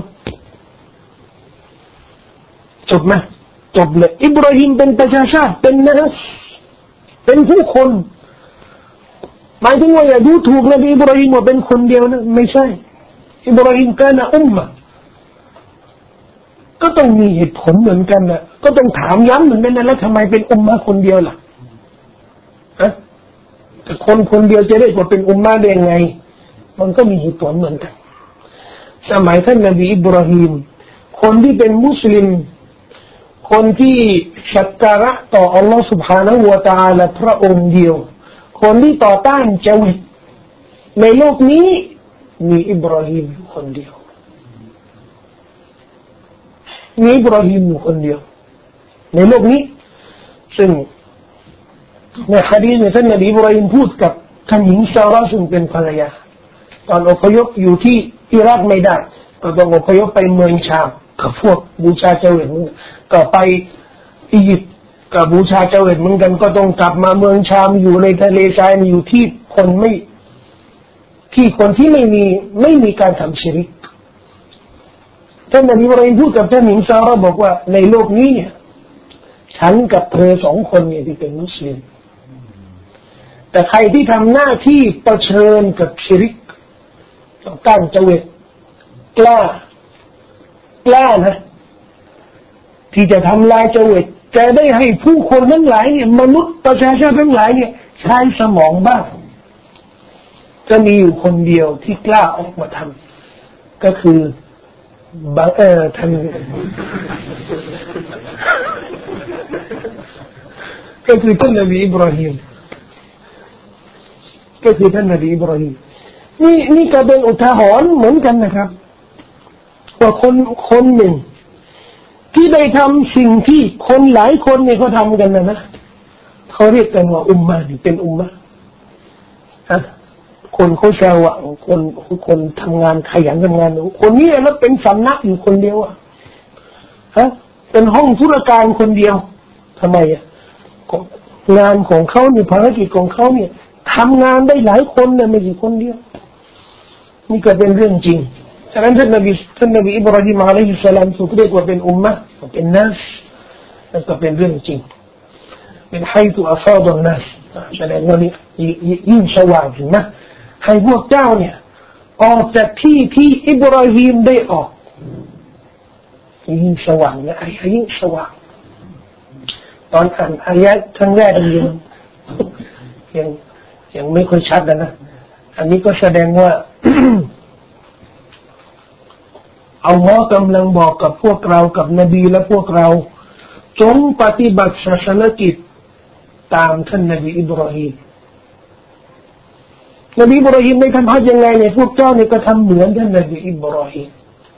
จบไหมจบเลยอิบราฮิมเป็นประชาชาติเป็นนัสเป็นผู้คนหมายถึงว่าอย่าดูถูกนบีอิบราฮิมว่าเป็นคนเดียวนะไม่ใช่อิบราฮิมกานะอุมมะก็ต้องมีเหตุผลเหมือนกันนะก็ต้องถามย้ำเหมือนกันนะแล้วทำไมเป็นอุมมะคนเดียวล่ะอะแต่คนคนเดียวจะเรียกว่าเป็นอุมมะได้ยังไงมันก็มีเหตุผลเหมือนกันสมัยท่านนบีอิบราฮิมคนที่เป็นมุสลิมคนที่สักการะต่ออัลลอฮฺ سبحانه และ تعالى พระองค์เดียวคนที่ต่อต้านเจวิตในโลกนี้มีอิบราฮิมคนเดียวมีอิบราฮิมคนเดียวในโลกนี้ซึ่งในหะดีษเนี่ยท่านนบีอิบราฮิมพูดกับท่านหญิงซาราซึ่งเป็นภรรยาตอนอพยพอยู่ที่อิรักไม่ได้ก็ต้องอพยพไปเมืองชามกับพวกบูชาเจวิตก็ไปอียิปต์กับบูชาเจวิตเหมือนกันก็ต้องกลับมาเมืองชามอยู่ในทะเลทรายอยู่ที่คนไม่ที่คนที่ไม่มีไม่มีการทำชิริกท่านนบีอิบราฮิมพูดกับท่านหญิงซาราบอกว่าในโลกนี้เนี่ยฉันกับเธอสองคนเนี่ยที่เป็นมุสลิมแต่ใครที่ทำหน้าที่เผชิญกับชิริกต้องการเจวิตกล้ากล้านะที่จะทำลายเจวิตจะได้ให้ผู้คนทั้งหลายเนี่ยมนุษย์ประชาชนทั้งหลายเนี่ยใช้สมองบ้างจะมีอยู่คนเดียวที่กล้าออกมาทำก็คือบางเออท่านก็คือท่านนบีอิบราฮิมก็คือท่านนบีอิบราฮิมนี่นี่ก็เป็นอุทาหรณ์เหมือนกันนะครับว่าคนคนหนึ่งที่ได้ทำสิ่งที่คนหลายคนเนี่ยเขาทำกันนะนะเขาเรียกกันว่าอุมมะนี่เป็นอุมมะฮะคนเขาแซวอ่ะคนคนทำงานขยันทำงานคนนี้แล้วเป็นสำนักอยู่คนเดียวอ่ะฮะเป็นห้องธุรการคนเดียวทำไมอ่ะงานของเขาเนี่ยภารกิจของเขาเนี่ยทำงานได้หลายคนเนี่ยไม่ใช่คนเดียวนี่ก็เป็นเรื่องจริงฉะนั้นท่านนบีท่านนบีอิบราฮิมอะลัยฮิสสลามถูกเรียกว่าเป็นอุมมะเป็นนัสนั่นก็เป็นเรื่องจริงเป็นไฮตุอัฟาดอันนัสแสดงว่านี่ยิ่งสว่างถึงนะให้พวกเจ้าเนี่ยออกจากที่ที่อิบราฮิมได้ออกยิ่งสว่างนะอายะยิ่งสว่างตอนอ่านอายะครั้งแรกยังยังยังไม่ค่อยชัดนะอันนี้ก็แสดงว่าอัลลอฮ์กำลังบอกกับพวกเรากับนบีและพวกเราจงปฏิบัติศาสนกิจตามท่านนบีอิบราฮิมนบีอิบราฮิมได้ทำฮัจญ์ยังไงเนี่ยพวกเจ้าเนี่ยก็ทำเหมือนท่านนบีอิบราฮิม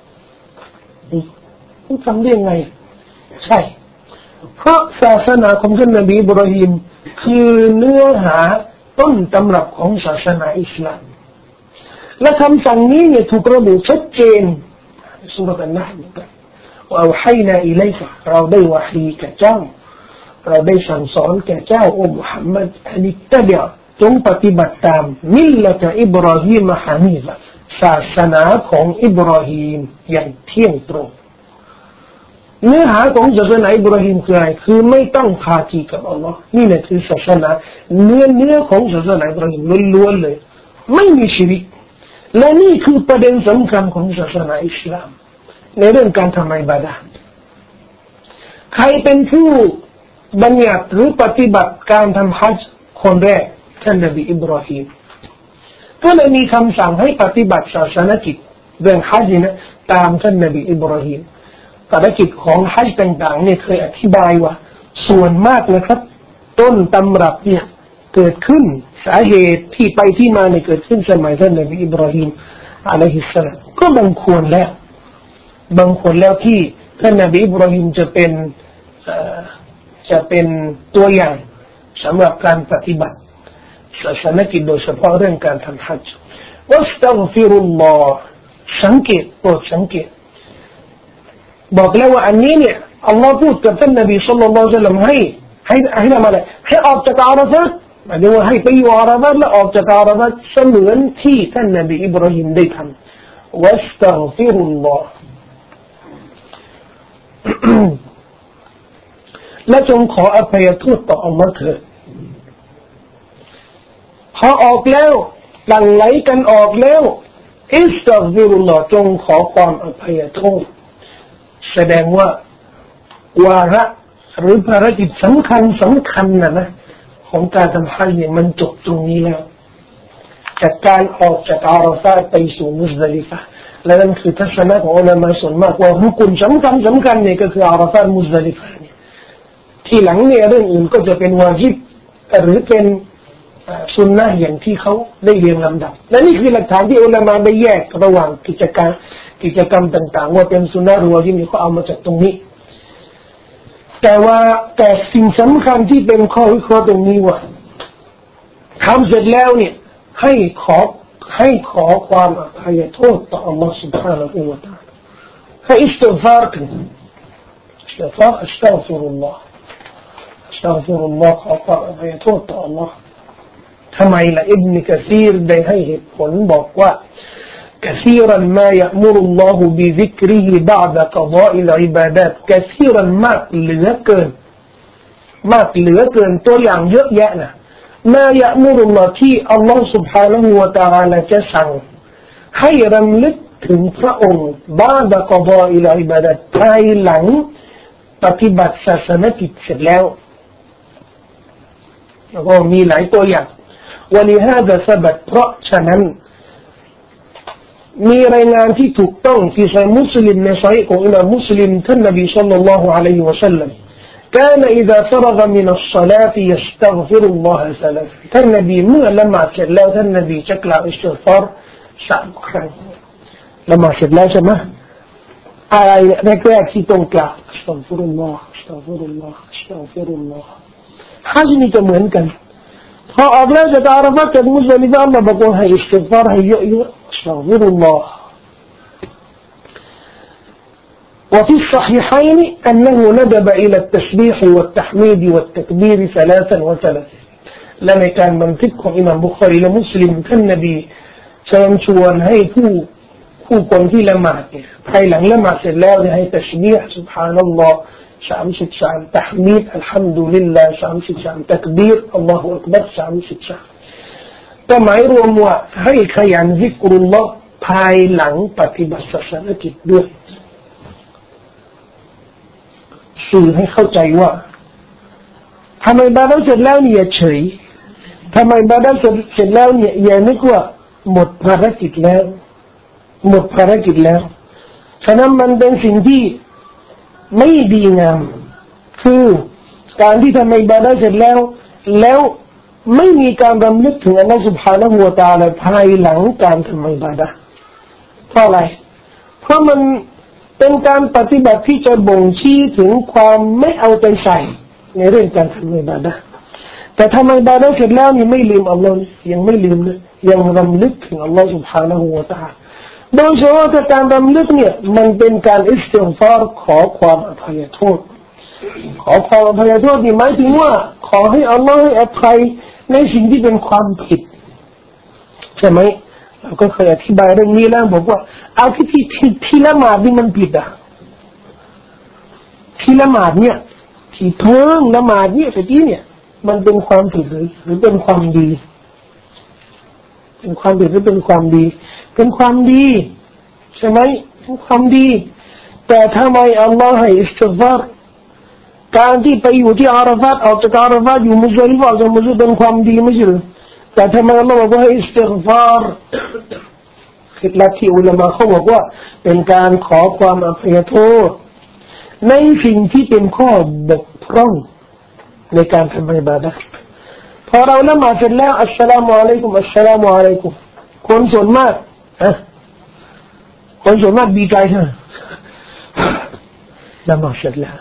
นี่ทำได้ยังไงใช่เพราะศาสนาของท่านนบีอิบราฮิมคือเนื้อหาต้นตำรับของศาสนาอิสลามและคำสั่งนี้เนี่ยถูกระบุชัดเจนสุรษะนะห์นะครับว่าเอาให้นาอิลัยกะเราได้วะฮีแก่เจ้าเราได้สั่งสอนแก่เจ้าโอ้มุฮัมมัดอันนี้ตะบิอะจงปฏิบัติตามมิลละตะอิบราฮิมฮานีฟะศาสนาของอิบราฮิมอย่างเที่ยงตรงเนื้อหาของศาสนาอิบราฮิมคืออะไรคือไม่ต้องพาทีกับอัลลอฮ์นี่แหละคือศาสนาเนื้อเนื้อของศาสนาอิบราฮิมล้วนๆเลยไม่มีชิริกและนี่คือประเด็นสำคัญของศาสนาอิสลามในเรื่องการทำอิบาดะห์ใครเป็นผู้บัญญัติหรือปฏิบัติการทำฮัจญ์คนแรกท่านนบีอิบราฮิมก็เลยมีคำสั่งให้ปฏิบัติศาสนกิจเรื่องฮัจญ์นะตามท่านนบีอิบราฮิมภารกิจของฮัจญ์ต่างๆเนี่ยเคยอธิบายว่าส่วนมากนะครับต้นตำรับเนี่ยเกิดขึ้นสาเหตุที่ไปที่มาเนี่ยเกิดขึ้นสมัยท่านนบีอิบราฮิมอะลัยฮิสสลามก็บังควรแล้วบังควรแล้วที่ท่านนบีอิบราฮิมจะเป็นจะเป็นตัวอย่างสำหรับการปฏิบัติศาสนกิจโดยเฉพาะเรื่องการทำฮัจญ์วัสตัฆฟิรุลลอฮ์สังเกตโปรดสังเกตบอกแล้วว่าอันนี้เนี่ยอัลลอฮ์พูดกับท่านนบีศ็อลลัลลอฮุอะลัยฮิวะซัลลัมให้ให้ให้ทำอะไรให้ออกจากอาราฟะห์หมายถึงว่าให้ไปอยู่อาราฟะห์และออกจากอาราฟะห์เสมือนที่ท่านนบีอิบราฮิมได้ทำวัสตัฆฟิรุลลอฮ์และจงขออภัยโทษต่ออัลลอฮ์เถิดพอออกแล้วหลั่งไหลกันออกแล้วอิสตัฆฟิรุลลอฮ์จงขอความอภัยโทษแสดงว่าวาระหรือภารกิจสำคัญสำคัญนะนะของการทำฮัจญ์เนี่ยมันจบตรงนี้แล้วจากการออกจากอาราฟะห์ไปสู่มุซดะลิฟะห์และนั่นคือทัศนะของอุลามะส่วนมากว่ารุกนสำคัญสำคัญเนี่ยก็คืออาราฟะห์มุซดะลิฟะห์เนี่ยที่หลังเนี่ยเรื่องอื่นก็จะเป็นวาญิบหรือเป็นสุนนะอย่างที่เขาได้เรียงลำดับและนี่คือหลักฐานที่อุลามะได้แยกระหว่างกิจการกิจกรรมต่างๆว่าเป็นสุนนะหรือวาญิบนี่เขาเอามาจากตรงนี้แต่ว่าแต่สิ่งสำคัญที่เป็นข้อวิเคราะห์ตรงนี้ว่าทำเสร็จแล้วเนี่ยให้ขอให้ขอความอภัยโทษต่ออัลลอฮฺ سبحانه และ تعالى ให้อิสติฆฟาร์กันอิสติฆฟาร์อัสตัฆฟิรุลลอฮ์อัสตัฆฟิรุลลอฮ์ขอความอภัยโทษต่อ Allah ทำไมล่ะอิบนุกะซีรได้ให้เหตุผลบอกว่าكثيرا ما يأمر الله بذكره بعد قضاء العبادات كثيرا มากเหลือเกินมากเหลือเกินตัวอย่างเยอะแยะนะมาيأمر اللهที่อัลลอฮฺ سبحانه และ تعالى จะสั่งให้รำลึกถึงพระองค์ بعد قضاء العبادات ภายหลังปฏิบัติศาสนกิจเสร็จแล้วแล้วก็มีหลายตัวอย่างولهذا ثبت เพราะฉะนั้นมีรายงานที่ถูกต้องที่ซอฮีฮ์มุสลิมในซอฮีฮ์ของอิมามมุสลิมท่านนบีศ็อลลัลลอฮุอะลัยฮิวะซัลลัม كان إذا فرغ من الصلاة يستغفر الله ثلاث ท่านนบีเมื่อละหมาดเสร็จแล้วท่านนบีจะกล่าวอิสติฆฟาร์สามครั้งละหมาดเสร็จแล้วใช่ไหมอะไรแรกๆที่ต้องกล่าวอัสตัฆฟิรุลลอฮ์อัสตัฆฟิรุลลอฮ์อัสตัฆฟิรุลลอฮ์ฮัจญ์นี่จะเหมือนกันพอออกแล้วจากอาราฟะห์จากมุซดลิฟะห์อัลเลาะห์บอกว่าให้อิสติฆฟาร์ให้เยอะๆأستغفر الله وفي الصحيحين أنه ندب إلى التسبيح والتحميد والتكبير ثلاثا وثلاثا لما كان منطقهم إمام بخاري لمسلم كالنبي سيمشون هاي كو كو كنتي لما هاي لن لما سلاو هاي تسبيح سبحان الله شامشت شام تحميد الحمد لله شامشت شام تكبير الله أكبر شامشت شامก็หมายรวมว่าให้ขยันซิกรุลลอฮ์ภายหลังปฏิบัติศาสนกิจด้วยสื่อให้เข้าใจว่าทำไมบาดาเสร็จแล้วเนี่ยเฉยทำไมบาดาเสร็จแล้วเนี่ยอย่านึกว่าหมดภารกิจแล้วหมดภารกิจแล้วฉะนั้นมันเป็นสิ่งที่ไม่ดีงามคือการที่ทำไมบาดาเสร็จแล้วแล้วไม่มีการรำลึกถึงอัลลอฮฺ سبحانه และ تعالى ภายหลังการทำอิบาดะห์เพราะอะไรเพราะมันเป็นการปฏิบัติที่จะบ่งชี้ถึงความไม่เอาใจใส่ในเรื่องการทำอิบาดะห์แต่ทำอิบาดะห์เสร็จแล้วนี่ไม่ลืมอัลลอฮฺยังไม่ลืมเลยยังรำลึกถึงอัลลอฮฺ سبحانه และ تعالى โดยเฉพาะการรำลึกเนี่ยมันเป็นการอิสติฆฟาร์ขอความอภัยโทษขอความอภัยโทษนี่หมายถึงว่าขอให้อัลลอฮฺให้อภัยในสิ่งที่เป็นความผิดใช่ไหมเราก็เคยอธิบายเรื่องนี้แล้วบอกว่าเอาที่ที่ที่ที่ละหมาดนี่มันผิดอ่ะที่ละหมาดเนี่ยที่เพิ่งละหมาดเนี่ยแต่ที่เนี่ยมันเป็นความผิดหรือหรือเป็นความดีเป็นความผิดหรือเป็นความดีเป็นความดีใช่ไหมเป็นความดีแต่ทำไมอัลลอฮ์ให้อิสติฆฟาร์การที่ไปอยู่ที่อาราฟาตออกจากอาราฟาตอยู่มุซดลิฟะห์จากมุซดลิฟะห์เป็นความดีไม่ใช่หรือแต่ทำไมอัลลอฮ์บอกว่าให้อิสติฆฟาร์คิดลัทธิอุลามะเขาบอกว่าเป็นการขอความอภัยโทษในสิ่งที่เป็นข้อบกพร่องในการทำอิบาดะห์พอเราละหมาดเสร็จแล้วอัสสลามุอะลัยกุมอัสสลามุอะลัยกุมคนส่วนมากฮะคนส่วนมากดีใจใช่ไหมละหมาดเสร็จแล้ว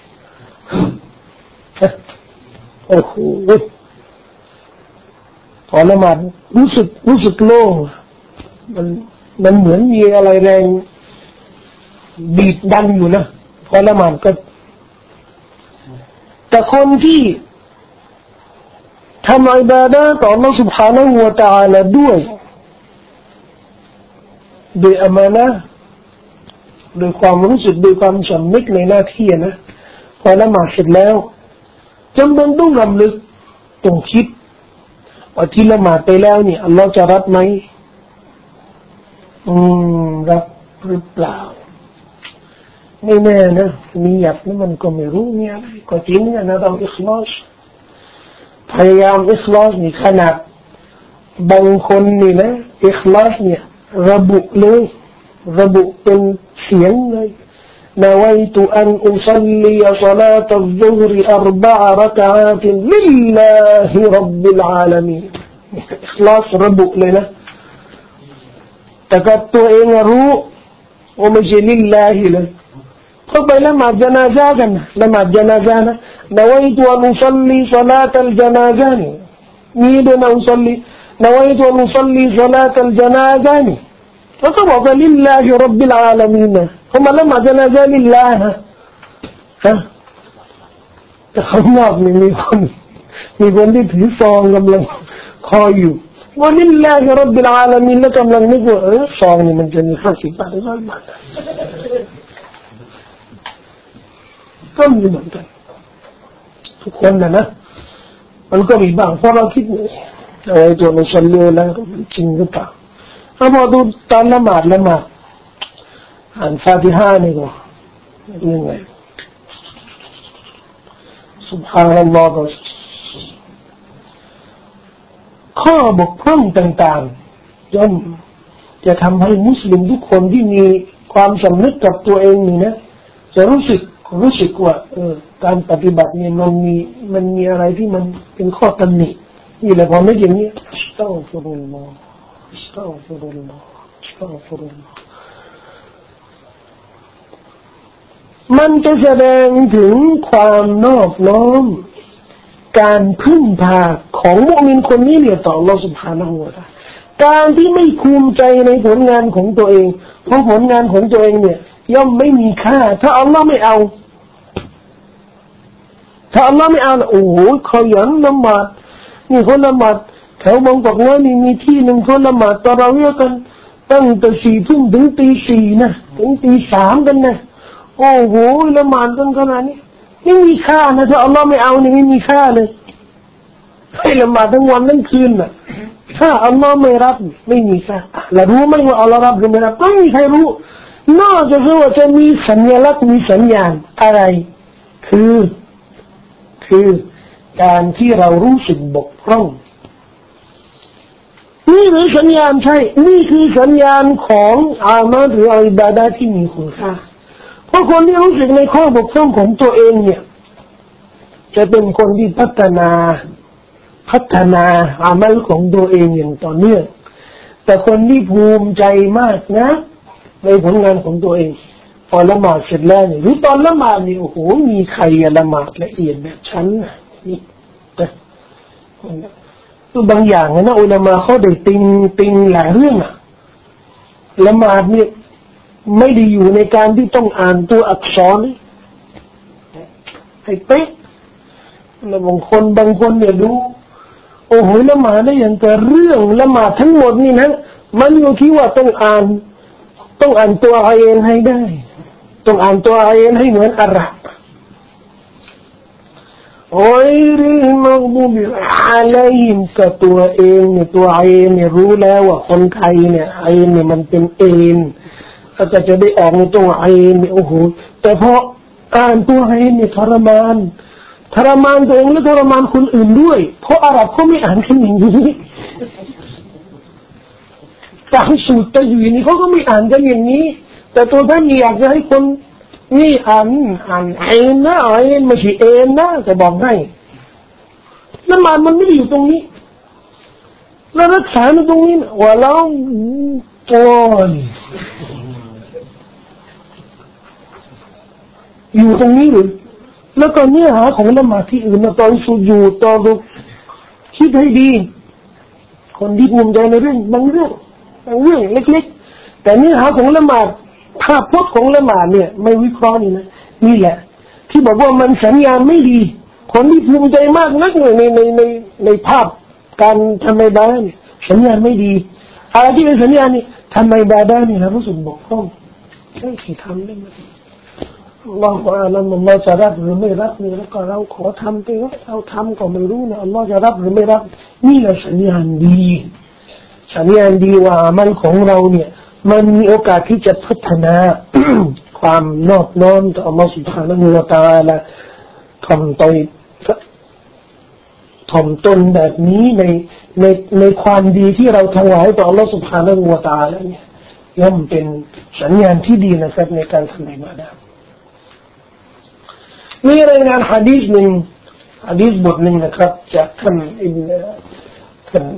โอ้โหพอละหมาดรู้สึกรู้สึกโล่งมันมันเหมือนมีอะไรแรงบีบดันอยู่นะพอละหมาดก็แต่คนที่ทำอิบาดะห์ต่อ Allah سبحانه และ تعالى ด้วยโดยอามานะห์โดยความรู้สึกโดยความสำนึกในหน้าที่นะพอละหมาดเสร็จแล้วจำเป็นต้องรำลึกต้องคิดว่าที่ละหมาดไปแล้วเนี่ยอัลลอฮ์จะรับไหมอืมรับหรือเปล่าไม่แน่นะมีอยากนี่มันก็ไม่รู้เนี่ยก็จริงนะต้องอิคลาสพยายามอิคลาสนี่ขนาดบางคนนี่นะอิคลาสเนี่ยระบุเลยระบุเป็นเสียงเลยنويت أن أصلي صلاة الظهر أربع ركعات لله رب العالمين إخلاص ربو لنا تكتو إن رو ومجي لله لنا فبا لما جنازانا لما جنازانا نويت أن أصلي صلاة الجنازان ميدنا أصلي نويت أن أصلي صلاة الجنازان แล้วก็บอกว่าลิลลาฮิร็อบบิลอาลามีนเขามาละหมาดจนาซะห์ลิลลาฮ์ฮะแต่ข้างนอกนี่มีคนมีคนที่ถือซองกำลังคอยอยู่ว่าลิลลาฮิร็อบบิลอาลามีนแล้วกำลังนึกว่าเออซองนี่มันจะมีค่าสิบบาทหรือร้อยบาทก็มีเหมือนกันทุกคนนะนะมันก็มีบ้างเพราะเราคิดอะไรตัวมันฉันเลยแล้วมันจริงหรือเปล่าถ้าพอดูตอนละหมาดละหมาดอ่านฟาติฮะนี่ก็ยังไงซุบฮานัลลอฮฺข้อบกพร่องต่างๆย่อมจะทำให้มุสลิมทุกคนที่มีความสำนึกกับตัวเองนี่นะจะรู้สึกรู้สึกว่าเออการปฏิบัติเนี่ยมันมีมันมีอะไรที่มันเป็นข้อตำหนินี่แหละพอไม่อย่างนี้อัสตัฆฟิรุลลอฮฺอัสตัฆฟิรุลลอฮฺอัสตัฆฟิรุลลอฮฺมันจะแสดงถึงความนอบน้อมการพึ่งพาของมุมินคนนี้เนี่ยต่ออัลเลาะห์ซุบฮานะฮูวะตะอาลาการที่ไม่ภูมิใจในผลงานของตัวเองเพราะผลงานของตัวเองเนี่ยย่อมไม่มีค่าถ้าอัลเลาะห์ไม่เอาถ้าอัลเลาะห์ไม่เอาโอ้โหขยันละหมาดนี่คนละหมาดแถวบางกอกน้อยนี่มีที่นึงคนละหมาดตะเราะวีห์กันตั้งแต่สี่ทุ่มถึงตีสี่นะถึงตีสามกันนะโอ้โหละหมาดกันขนาดนี้ไม่มีค่านะถ้าอัลเลาะห์ไม่เอานี่ไม่มีค่าเลยให้ละหมาดทั้งวันทั้งคืนน่ะถ้าอัลเลาะห์ไม่รับไม่มีค่าแล้วรู้ไหมว่าอัลเลาะห์รับหรือไม่รับไม่มีใครรู้นอกจากว่าจะมีสัญลักษณ์มีสัญญาณอะไรคือคือการที่เรารู้สึกบกพร่องนี่คือสัญญาณใช่นี่คือสัญญาณของอามัลหรืออิบาดะห์ที่มีคุณค่าเพราะคนที่รู้สึกในข้อบกพร่องของตัวเองเนี่ยจะเป็นคนที่พัฒนาพัฒนาอามัลของตัวเองอย่างต่อเนื่องแต่คนที่ภูมิใจมากนะในผลงานของตัวเองพอละหมาดเสร็จแล้วเนี่ยหรือตอนละหมาดนี่โอ้โหมีใครละหมาดละเอียดแบบฉันนะนี่นะคือบางอย่างนะอุลามะเขาได้ติงติงหลายเรื่องอะละหมาดเนี่ยไม่ได้อยู่ในการที่ต้องอ่านตัวอักษรให้เป๊ะแล้วบางคนบางคนเนี่ยดูโอ้โหละหมาดได้อย่างแต่เรื่องละหมาดทั้งหมดนี่นะมันอยู่ที่ว่าต้องอ่านต้องอ่านตัวอายันให้ได้ต้องอ่านตัวอายันให้เหมือนอะเราะห์โอ้ยริลมักบูบิอะลัยฮิมกับตัวเองเนี่ยตัวอายันเนี่ยรู้แล้วว่าคนไทยเนี่ยอายันเนี่ยมันเป็นเองก็จะได้ออกในตัวอายันเนี่ยโอ้โหแต่พออ่านตัวอายันเนี่ยทรมานทรมานตัวเองและทรมานคนอื่นด้วยเพราะอาหรับเขาไม่อ่านกันอย่างนี้ตามสูตรตะอยู่นี่เขาก็ไม่อ่านกันอย่างนี้แต่ตัวท่านอยากจะให้คนนี่อ่านอ่านเองนะอ่านไม่ใช่เองนะจะบอกให้ละหมาดมันไม่ได้อยู่ตรงนี้แล้วรักษาในตรงนี้ว่าแล้วโอ้ยอยู่ตรงนี้หรือแล้วก็เนื้อหาของละหมาดที่อื่นตอนสุญูดตอนรุกคิดให้ดีคนที่ภูมิใจในเรื่องบางเรื่องบางเรื่องเล็กๆแต่เนื้อหาของละหมาดภาพพจน์ของละหมาดเนี่ยไม่วิเคราะห์นี่นะนี่แหละที่บอกว่ามันสัญญาณไม่ดีคนที่ภูมิใจมากนักในในในในภาพการทำอิบาดะห์เนี่ยสัญญาณไม่ดีอะไรที่เป็นสัญญาณนี่ทำอิบาดะห์นี่นะรู้สึกบกพร่องใช่ที่ทำได้ไหมอัลลอฮฺอาลัมอัลลอฮฺจะรับหรือไม่รับนี่แล้วก็เราขอทำไปว่าเราทำก็ไม่รู้นะอัลลอฮฺจะรับหรือไม่รับนี่แหละสัญญาณดีสัญญาณดีว่ามันของเราเนี่ยมันมีโอกาสที่จะพัฒนา ความนอบน้อมต่ออัลลอฮฺ سبحانه และ تعالى ทำต่อถ่อมตนแบบนี้ในในในความดีที่เราถวายต่ออัลลอฮฺ سبحانه และ تعالى เนี่ยย่อมเป็นสัญญาณที่ดีนะครับในการทำอิบาดะห์มีรายงานหะดีษหนึ่งหะดีษบทหนึ่งนะครับจากท่านอิบน์ท่าน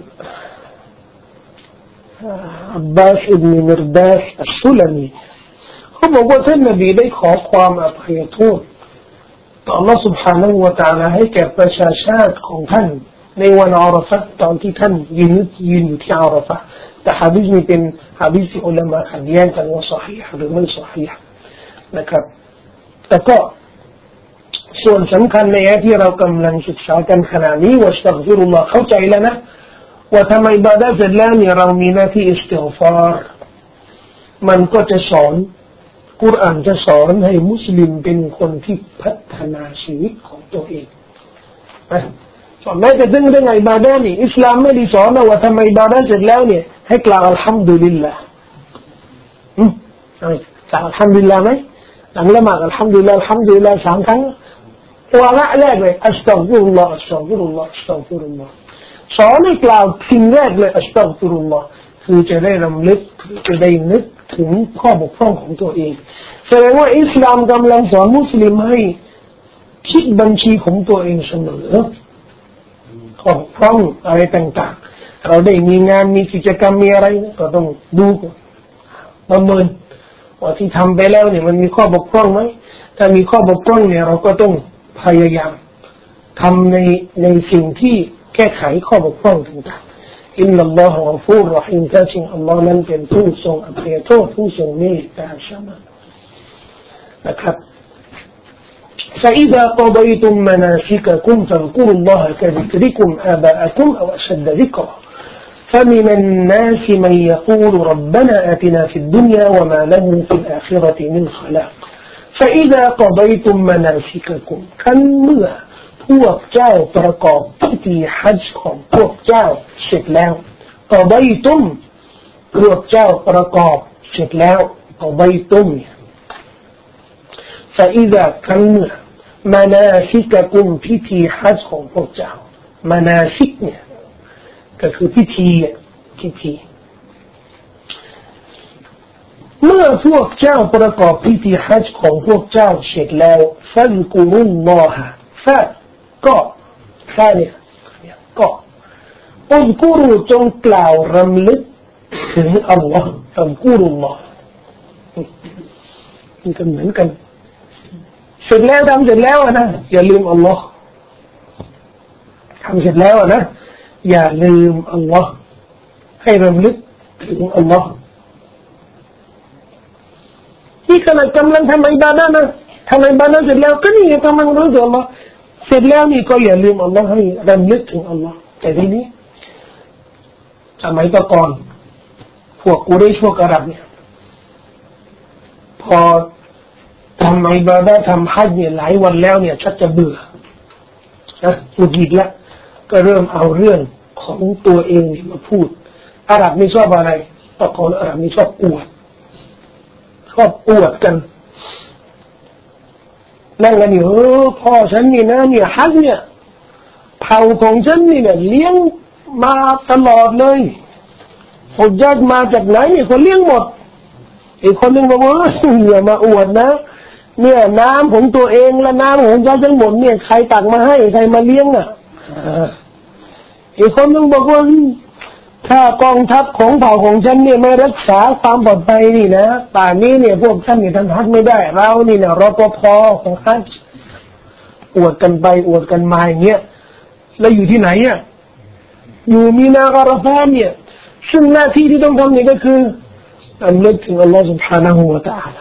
อับบาสอิบน์มิรดาสอัสซุลามีเขาบอกว่าท่านนบีได้ขอความอภัยโทษต่อ Allah سبحانه และ تعالى ให้แก่ประชาชาติของท่านในวันอาราฟะห์ตอนที่ท่านยืนยืนอยู่ที่อาราฟะห์แต่หะดีษนี้เป็นหะดีษที่อุลามะขัดแย้งกันว่าซอฮีหรือไม่ซอฮีนะครับแต่ก็ส่วนสำคัญในที่เรากำลังศึกษากันขณะนี้ว่าอัสตัฆฟิรุลลอฮ์เข้าใจแล้วนะว่าทำไมอิบาดะห์เสร็จแล้วเนี่ยเรามีหน้าที่อิสติฆฟารมันก็จะสอนกุรอานจะสอนให้มุสลิมเป็นคนที่พัฒนาชีวิตของตัวเองนะสอนแม้แต่เรื่องเรื่องอิบาดะห์นี่อิสลามไม่ได้สอนว่าทำไมอิบาดะห์เสร็จแล้วเนี่ยให้กล่าวอัลฮัมดุลิลลาห์อืมกล่าวอัลฮัมดุลิลลาห์ไหมหลังละหมาดอัลฮัมดุลิลลาห์อัลฮัมดุลิลลาห์สามครั้งวาระแรกเลยอัสตัฆฟิรุลลอฮ์อัสตัฆฟิรุลลอฮ์อัสตัฆฟิรุลลอฮ์สอนให้กล่าวสิ่งแรกเลยอัสตัฆฟิรุลลอฮ์คือจะได้รำลึกจะได้นึกถึงข้อบกพร่องของตัวเองแสดงว่าอิสลามกำลังสอนมุสลิมให้คิดบัญชีของตัวเองเสมอข้อบกพร่องอะไรต่างๆเราได้มีงานมีกิจกรรมมีอะไรก็ต้องดูประเมินว่าที่ทำไปแล้วเนี่ยมันมีข้อบกพร่องไหมถ้ามีข้อบกพร่องเนี่ยเราก็ต้องพยายามทำในในสิ่งที่แก้ไขข้อบกพร่องต่างๆอินนัลลอฮฺกอฟูรเราะฮีมแท้จริงอัลลอฮ์นั้นเป็นผู้ทรงอภัยโทษผู้ทรงเมตตาเสมอนะครับ فإذا قضيتم مناسككم فاذكروا الله كذكركم آباءكم أو أشد ذكرا فمن الناس من يقول ربنا آتنا في الدنيا وما له في الآخرة من خلاق فإذا قضيتم مناسككم คันเมื่อพวกเจ้าประกอบพิธีฮัจญ์ของพวกเจ้าเสร็จแล้วقضيتمพวกเจ้าประกอบเสร็จแล้ว قضيتم فإذا คันเมื่อ مناسككم พิธีฮัจญ์ของพวกเจ้า مناسك เนี่ยก็คือพิธีพิธีเมื่อพวกเจ้าประกอบพิธีฮัจญ์ของพวกเจ้าเสร็จแล้วฟัซกุรุลลอฮะฟะก็ฟะเนี่ยก็อุซกุรุจงกล่าวรำลึกถึงอัลลอฮ์ฟัซกุรุลลอฮ์มันก็เหมือนกันเสร็จแล้วทำเสร็จแล้วนะอย่าลืมอัลลอฮ์ทำเสร็จแล้วนะอย่าลืมอัลลอฮ์ให้รำลึกถึงอัลลอฮ์ที่ขณะกำลังทำอิบาดะห์นะทำอิบาดะห์เสร็จแล้วก็นี่กำลังรู้สึกอัลลอฮ์เสร็จแล้วนี่ก็อย่าลืมอัลลอฮ์ให้รำลึกถึงอัลลอฮ์แต่ทีนี้สมัยก่อนพวกกุเรชพวกอาหรับเนี่ยพอทำอิบาดะห์ทำฮัจญ์เนี่ยหลายวันแล้วเนี่ยชักจะเบื่อนะหงุดหงิดแล้วก็เริ่มเอาเรื่องของตัวเองมาพูดอาหรับไม่ชอบอะไรตะโกนอาหรับไม่ชอบอวดชอบอวดกันนั่งกันอยู่พ่อฉันนี่นะเนี่ยฮัจญ์เนี่ยเผ่าของฉันนี่เนี่ยเลี้ยงมาตลอดเลยฮุญญัจมาจากไหนเนี่ยคนเลี้ยงหมดอีกคนนึงบอกว่าอย่ามาอวดนะเนี่ยน้ำของตัวเองและน้ำของเจ้าทั้งหมดเนี่ยใครตักมาให้ใครมาเลี้ยงอ่ะอีกคนนึงบอกว่าถ้ากองทัพของเผ่าของฉันเนี่ยไม่รักษาความปลอดภัยนี่นะป่านนี้เนี่ยพวกท่านเนี่ยทำฮัจญ์ไม่ได้เรานี่เนี่ยรปภของฮัจญ์อวดกันไปอวดกันมาอย่างเงี้ยแล้วอยู่ที่ไหนอ่ะอยู่มีนาอาราฟาตเนี่ยซึ่งหน้าที่ที่ต้องทำเนี่ยก็คือรำลึกถึงอัลลอฮฺ سبحانه และ تعالى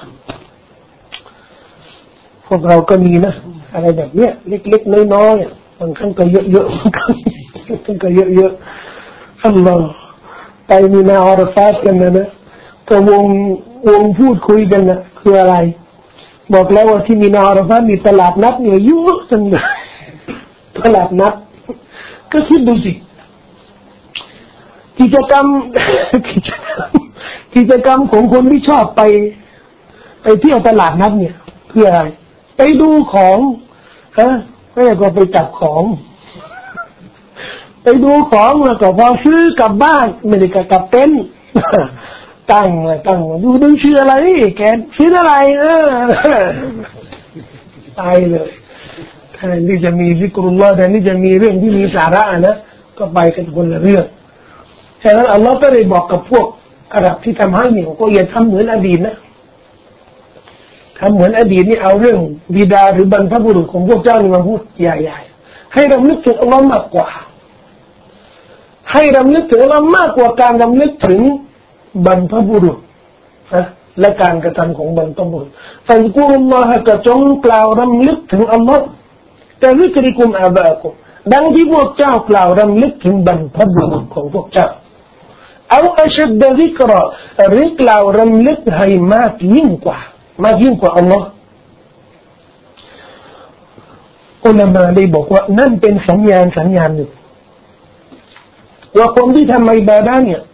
พวกเราก็มีนะอะไรแบบเนี้ยเล็กๆน้อยๆบางครั้งก็เยอะๆบางครั้งก็เยอะๆอัลลอฮฺไปมีนาอาราฟาตกันนะนะก็วงวงพูดคุยกันนะคืออะไรบอกแล้วว่าที่มีนาอาราฟาตมีตลาดนัดเนี่ยเยอะจังเลยตลาดนัดก็คิดดูสิกิจกรรมกิจกรรมกิจกรรมของคนที่ชอบไปไปเที่ยวตลาดนัดเนี่ยเพื่ออะไรไปดูของฮะไม่ได้ก็ไปจับของไปดูของแล้วก็พอซื้อกลับบ้านไม่ได้กลับเต็นท์ตั้งเลยตั้งดูดูชื่ออะไรแกชื่ออะไรเออตายเลยแทนที่จะมีซิกรุลลอฮ์แทนที่จะมีเรื่องที่มีสาระนะก็ไปกันคนละเรื่องฉะนั้นอัลลอฮ์ก็เลยบอกกับพวกอาหรับที่ทำให้เนี่ยก็อย่าทำเหมือนอดีตนะทำเหมือนอดีตนี่เอาเรื่องบิดาหรือบรรพบุรุษของพวกเจ้านี่มาพูดใหญ่ๆให้เรานึกถึงอัลลอฮ์มากกว่าให้รำลึกถึงอัลลอฮ์มากกว่าการรำลึกถึงบรรพบุรุษนะและการกระทำของบรรพบุรุษฟัซกุรุลลอฮะก็จงกล่าวรำลึกถึงอัลลอฮ์แต่ซิกริกุมอาบากุมดังที่พวกเจ้ากล่าวรำลึกถึงบรรพบุรุษของพวกเจ้าเอาอัชดซิกรอหรือกล่าวรำลึกให้มากยิ่งกว่ามากยิ่งกว่าอัลลอฮ์อุลามะได้บอกว่านั่นเป็นสัญญาณสัญญาณหนึ่งว่าคนที่ทำอิบาดะห์เนี่ย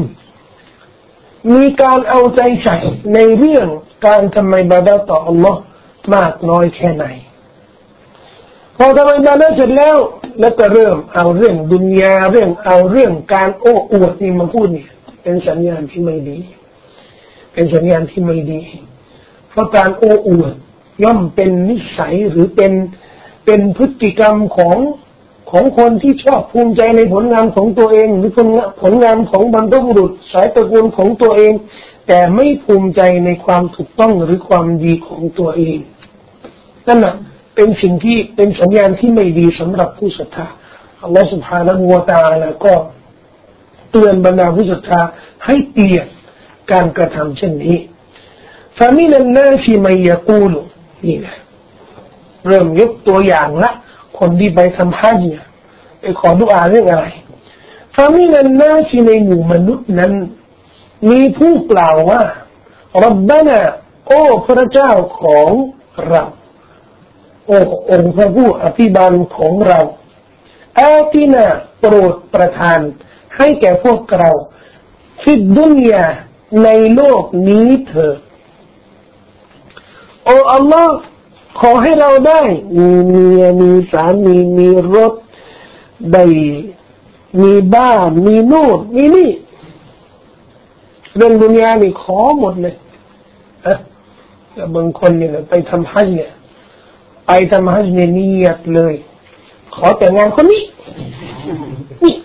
มีการเอาใจใส่ในเรื่องการทำอิบาดะห์ต่ออัลลอฮ์มากน้อยแค่ไหนพอทำอิบาดะห์เสร็จแล้วแล้วก็เริ่มเอาเรื่องดุนยาเรื่องเอาเรื่องการโอ้อวดนี่มาพูดเนี่ยเป็นสัญญาณที่ไม่ดีเป็นสัญญาณที่ไม่ดีเพราะการโอ้อวดย่อมเป็นนิสัยหรือเป็นเป็นพฤติกรรมของของคนที่ชอบภูมิใจในผลงานของตัวเองหรือผลผลงานของบรรพบุรุษสายตระกูลของตัวเองแต่ไม่ภูมิใจในความถูกต้องหรือความดีของตัวเองนั่นน่ะเป็นสิ่งที่เป็นสัญญาณที่ไม่ดีสำหรับผู้ศรัทธาอัลลอฮฺ سبحانه และ تعالى ก็เตือนบรรดาผู้ศรัทธาให้เปลี่ยนการกระทำเช่นนี้ فمن الناس من يقول นี่นะเริ่มยกตัวอย่างละคนที่ไปทำฮัจญ์เนี่ยไปขอดุอาเรื่องอะไร فمن الناس ในหมู่มนุษย์นั้นมีผู้กล่าวว่ารับบานะโอ้พระเจ้าของเราโอ้องค์พระผู้อภิบาลของเราอาตินาโปรดประทานให้แก่พวกเราฟิดดุนยาในโลกนี้เถิดโอ้อัลลอฮ์ขอให้เราได้มีเมียมีสามีมีรถได้มีบ้านมีนู่นมีนี่เรื่องดุนยานี่ขอหมดเลยอะแต่บางคนเนี่ยไปทำฮัจญ์เนี่ยไปทำฮัจญ์เนี่ยนิยตเลยขอแต่งงานคนนี้นี่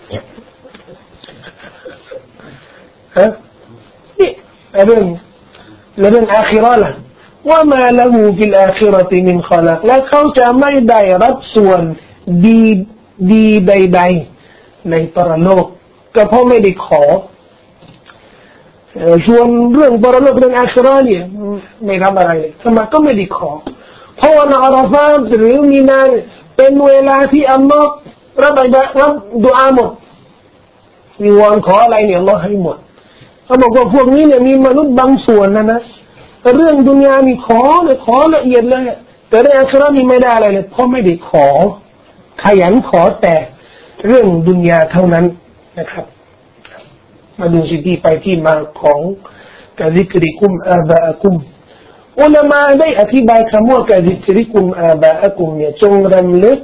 ฮะนี่เรื่องเรื่องอาคิเราะห์ล่ะว่ามาละหูฟิลอาคิเราะติมินคอลักและเขาจะไม่ได้รับส่วนดีดีใดๆในปรโลกก็เพราะไม่ได้ขอส่วนเรื่องปรโลกเรื่องอาคิเราะห์เนี่ยไม่รับอะไรเลยทำไมก็ไม่ได้ขอเพราะว่าในอาราฟาตหรือมีนาเป็นเวลาที่อัลลอฮ์รับรับดุอาหมดมีวอนขออะไรเนี่ยอัลลอฮ์ให้หมดเขาบอกว่าพวกนี้เนี่ยมีมนุษย์บางส่วนนะนะเรื่องดุนยามีขอเลยขอละเอียดเลยแต่เรื่องอาคิเราะห์นี่ไม่ได้อะไรเลยเพราะไม่ได้ขอขยันขอแต่เรื่องดุนยาเท่านั้นนะครับมาดูสิที่ไปที่มาของกะซิกริกุมอาบะอะกุมอุลามะได้อธิบายคำว่ากะซิกริกุมอาบะอะกุมเนี่ยจงรำลึก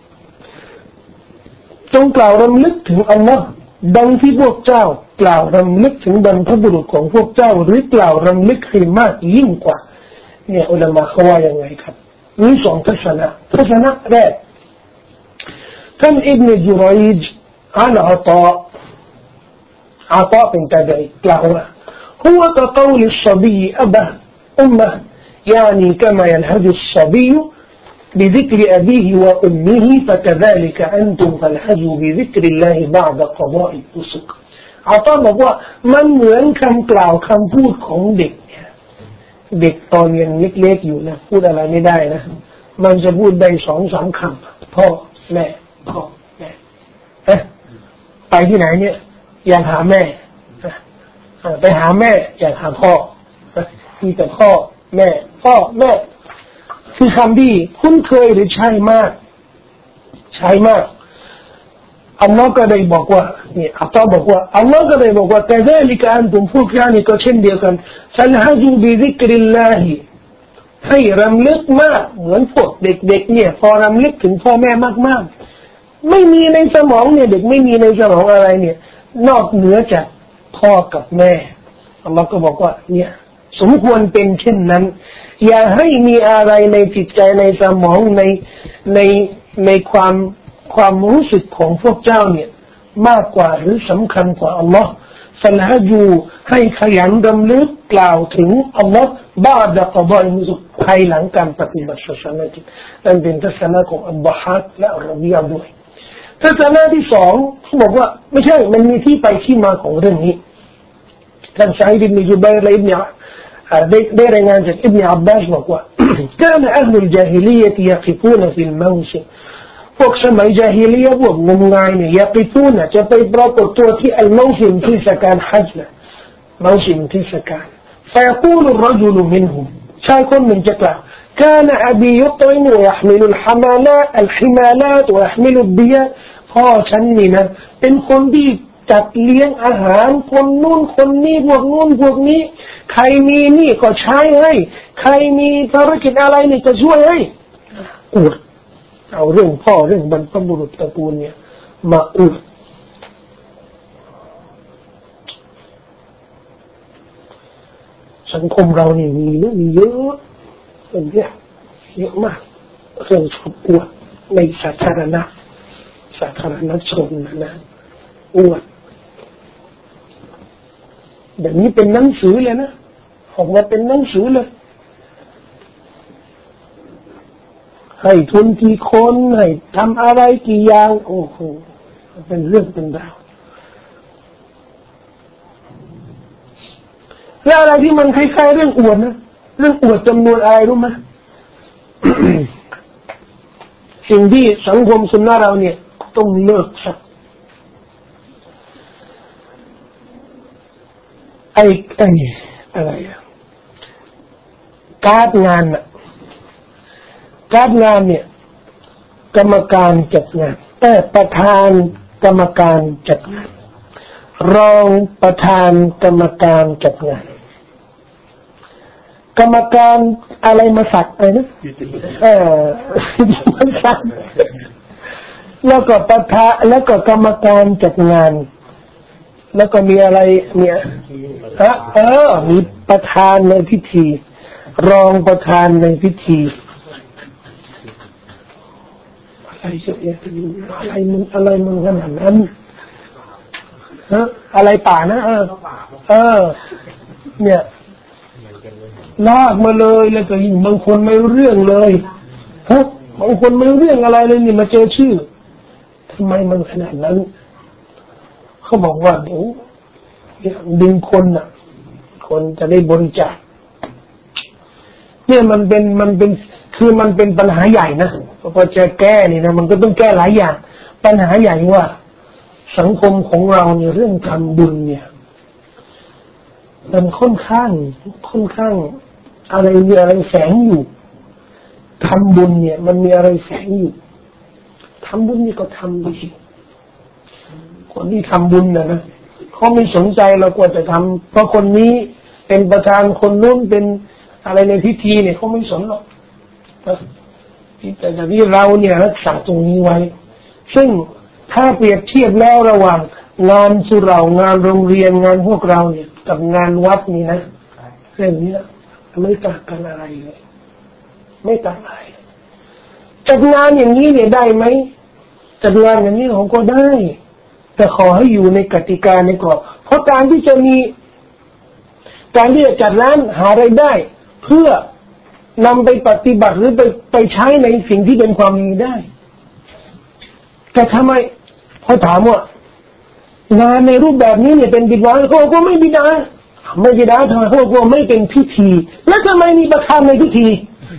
จงกล่าวรำลึกถึงอัลลอฮ์ดังที่พวกเจ้ากล่าวรำลึกถึงบรรพบุรุษของพวกเจ้าหรือกล่าวรำลึกให้มากยิ่งกว่าเนี่ยอุลามะเขาว่ายังไงครับมีสองทัศนะทัศนะแรกท่านอิบนุจุรัยจอ่านอัตาอัตาเป็นตาบีกล่าวว่า هو كقول الصبي أبه أمه يعني كما يلهج الصبي بذكر أبيه وأمه فكذلك أنتم فالحجوا بذكر الله بعد قضاء النسك อาตาบอกว่ามันเหมือนคำกล่าวคำพูดของเด็กเนี่ยเด็กตอนยังเล็กๆอยู่นะพูดอะไรไม่ได้นะมันจะพูดได้สองสามคำพ่อแม่พ่อแม่เอ๊ะไปที่ไหนเนี่ยอยากหาแม่ไปหาแม่อยากหาพ่อมีแต่พ่อแม่พ่อแม่คือคำที่คุ้นเคยหรือใช่มากใช่มากอัลลอฮ์ก็ได้บอกว่านี่อัลลอฮ์บอกว่าอัลลอฮ์ก็ได้บอกว่าแต่ได้ลิกอันตุมพวกท่านนี่ก็เช่นเดียวกันฟัลฮะจูบิซิกริลลาฮิให้รำลึกมากเหมือนพวกเด็กๆเนี่ยพอรำลึกถึงพ่อแม่มากๆไม่มีในสมองเนี่ยเด็กไม่มีในสมองอะไรเนี่ยนอกเหนือจากพ่อกับแม่อัลลอฮ์ก็บอกว่าเนี่ยสมควรเป็นเช่นนั้นอย่าให้มีอะไรในจิตใจในสมองในในในความความรู้สึกของพวกเจ้าเนี่ยมากกว่าหรือสำคัญกว่าอัลลอฮ์ฟัลฮะจูให้ขยันรำลึกกล่าวถึงอัลลอฮ์บาดะกอฎออินุซุกภายหลังการปฏิบัติศาสนานั่นเป็นทัศนะของอับบาฮัดและอัลรบียะด้วยทัศนะที่สองเขาบอกว่าไม่ใช่มันมีที่ไปที่มาของเรื่องนี้ท่านซะอีด บิน จุบัยรและอิบนุได้ได้รายงานจากอิบนุอับบาสบอกว่า كان أهل الجاهلية يقفون في الموسم พวกสมัยญาฮิลียะห์พวกงมงายเนี่ยยะกิฟูนจะไปปรากฏตัวที่อัลมอซิมที่สการฮัจญ์นะมอซิมที่สการ فيقول الرجل منهم ชายคนหนึ่งจะกล่าว كان أبي يطعم ويحمل الحمالات الحمالات ويحمل الديات พ่อฉันนี่นะเป็นคนที่จัดเลี้ยงอาหารคนนู้นคนนี้พวกนู้นพวกนี้ใครมีนี่ก็ใช้ให้ใครมีภารกิจอะไรนี่ก็ช่วยให้อวดเอาเรื่องพ่อเรื่องบรรพบุรุษตระกูลเนี่ยมาอวดสังคมเรานี่มีเรื่องเยอะเรื่องเยอะเยอะมากเรื่องชอบอวดในสาธารณะสาธารณชนนะนะอวดแบบนี้เป็นหนังสือเลยนะออกมาเป็นหนังสือเลยให้ทุนกี่คนให้ทำอะไรกี่อย่างโอ้โหเป็นเรื่องเป็นราวแล้วอะไรที่มันคล้ายๆเรื่องอวดนะเรื่องอวดจำนวนอะไรรู้ไหม สิ่งที่สังคมสุนนะเราเนี่ยต้องเลิกสักไอ้ไอ้อะไรอะการงานอะการงานเนี่ยกรรมการจัดงานแต่ประธานกรรมการจัดงานรองประธานกรรมการจัดงานกรรมการอะไรมาสักอะไรนะเออมาสักแล้วก็ประธานแล้วก็กรรมการจัดงานแล้วก็มีอะไรเนี่ยฮะเออมีประธานในพิธีรองประธานในพิธีอะไรเสียอะไรมึงอะไรมึงขนาดนั้นฮะอะไรป่านะเออเออเนี่ยลากมาเลยแล้วก็ยิ่งบางคนไม่รู้เรื่องเลยฮะบางคนไม่รู้เรื่องอะไรเลยนี่มาเจอชื่อทำไมมันขนาดนั้นเขาบอกว่าเดี๋ยวดึงคนน่ะคนจะได้บริจาคเนี่ยมันเป็นมันเป็นคือมันเป็นปัญหาใหญ่นะพอจะแก้นี่นะมันก็ต้องแก้หลายอย่างปัญหาใหญ่ว่าสังคมของเราเนี่ยเรื่องทำบุญเนี่ยมันค่อนข้างค่อนข้างอะไรมีอะไรแฝงอยู่ทำบุญเนี่ยมันมีอะไรแฝงอยู่ทำบุญนี่ก็ทำดีคนที่ทำบุญนะนะเขาไม่สนใจเรากว่าจะทำเพราะคนนี้เป็นประธานคนนู้นเป็นอะไรในพิธีเนี่ยเขาไม่สนหรอกแต่จากที่เราเนี่ยรักษาตรงนี้ไว้ซึ่งถ้าเปรียบเทียบแล้วระหว่างงานสุเหร่างานโรงเรียนงานพวกเราเนี่ยกับงานวัดนี่นะเรื่องนี้ไม่ต่างกันอะไรเลยไม่ต่างอะไรจัดงานอย่างนี้เนี่ยได้ไหมจัดงานอย่างนี้ผมก็ได้แต่ขอให้อยู่ในกติกาในกรอบเพราะการที่จะมีการที่จะจัดร้านหารายได้เพื่อนำไปปฏิบัติหรือไปไปใช้ในสิ่งที่เป็นความดีได้แต่ทำไมพอถามว่างานในรูปแบบนี้เนี่ยเป็นบิดาเขาก็ไม่บิดาไม่บิดาทำไมเขาก็ไม่เป็นพิธีแล้วทำไมมีประธานในพิธี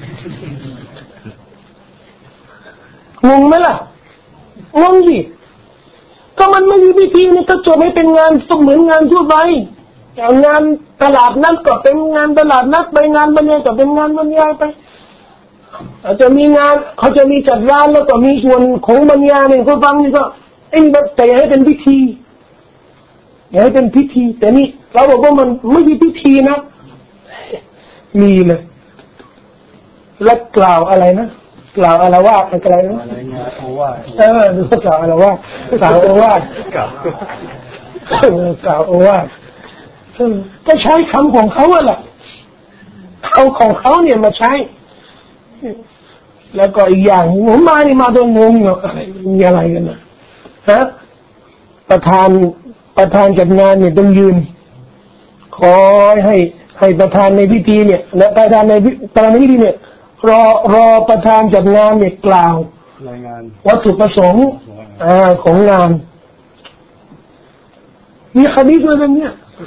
งงไหมล่ะงงสิก็มันไม่มีพิธีนี่ก็จบไม่เป็นงานต้องเหมือนงานทั่วไปอย่างงานตลาดนัดก็เป็นงานตลาดนัดไปงานบรรยายก็เป็นงานบรรยายไปอาจจะมีงานเขาจะมีจัดร้านแล้วก็มีส่วนของบรรยายเนี่ยเขาฟังนี่ก็ไอ้แบบแต่ให้เป็นพิธีอย่าให้เป็นพิธีแต่นี่เราบอกว่ามันไม่มีพิธีนะมีเลยและกล่าวอะไรนะกล่าวอะไรว่าอะไรนะเออดูกล่าวอะไรว่ากล่าวว่ากล่าวกล่าวว่าก็ใช้คำของเขาแหละเอาของเขาเนี่ยมาใช้แล้วก็อีกอย่างผมมานี่มาโดนงงเนาะอะไรมีอะไรกันนะฮะประธานประธานจัดงานเนี่ยต้องยืนคอยให้ให้ประธานในพิธีเนี่ยและประธานในประธานในพิธีเนี่ยรอรอประธานจัดงานเนี่ยกล่าวรายงานวัตถุประสงค์อ่าของงานมีหะดีษอะไรแบบเนี้ย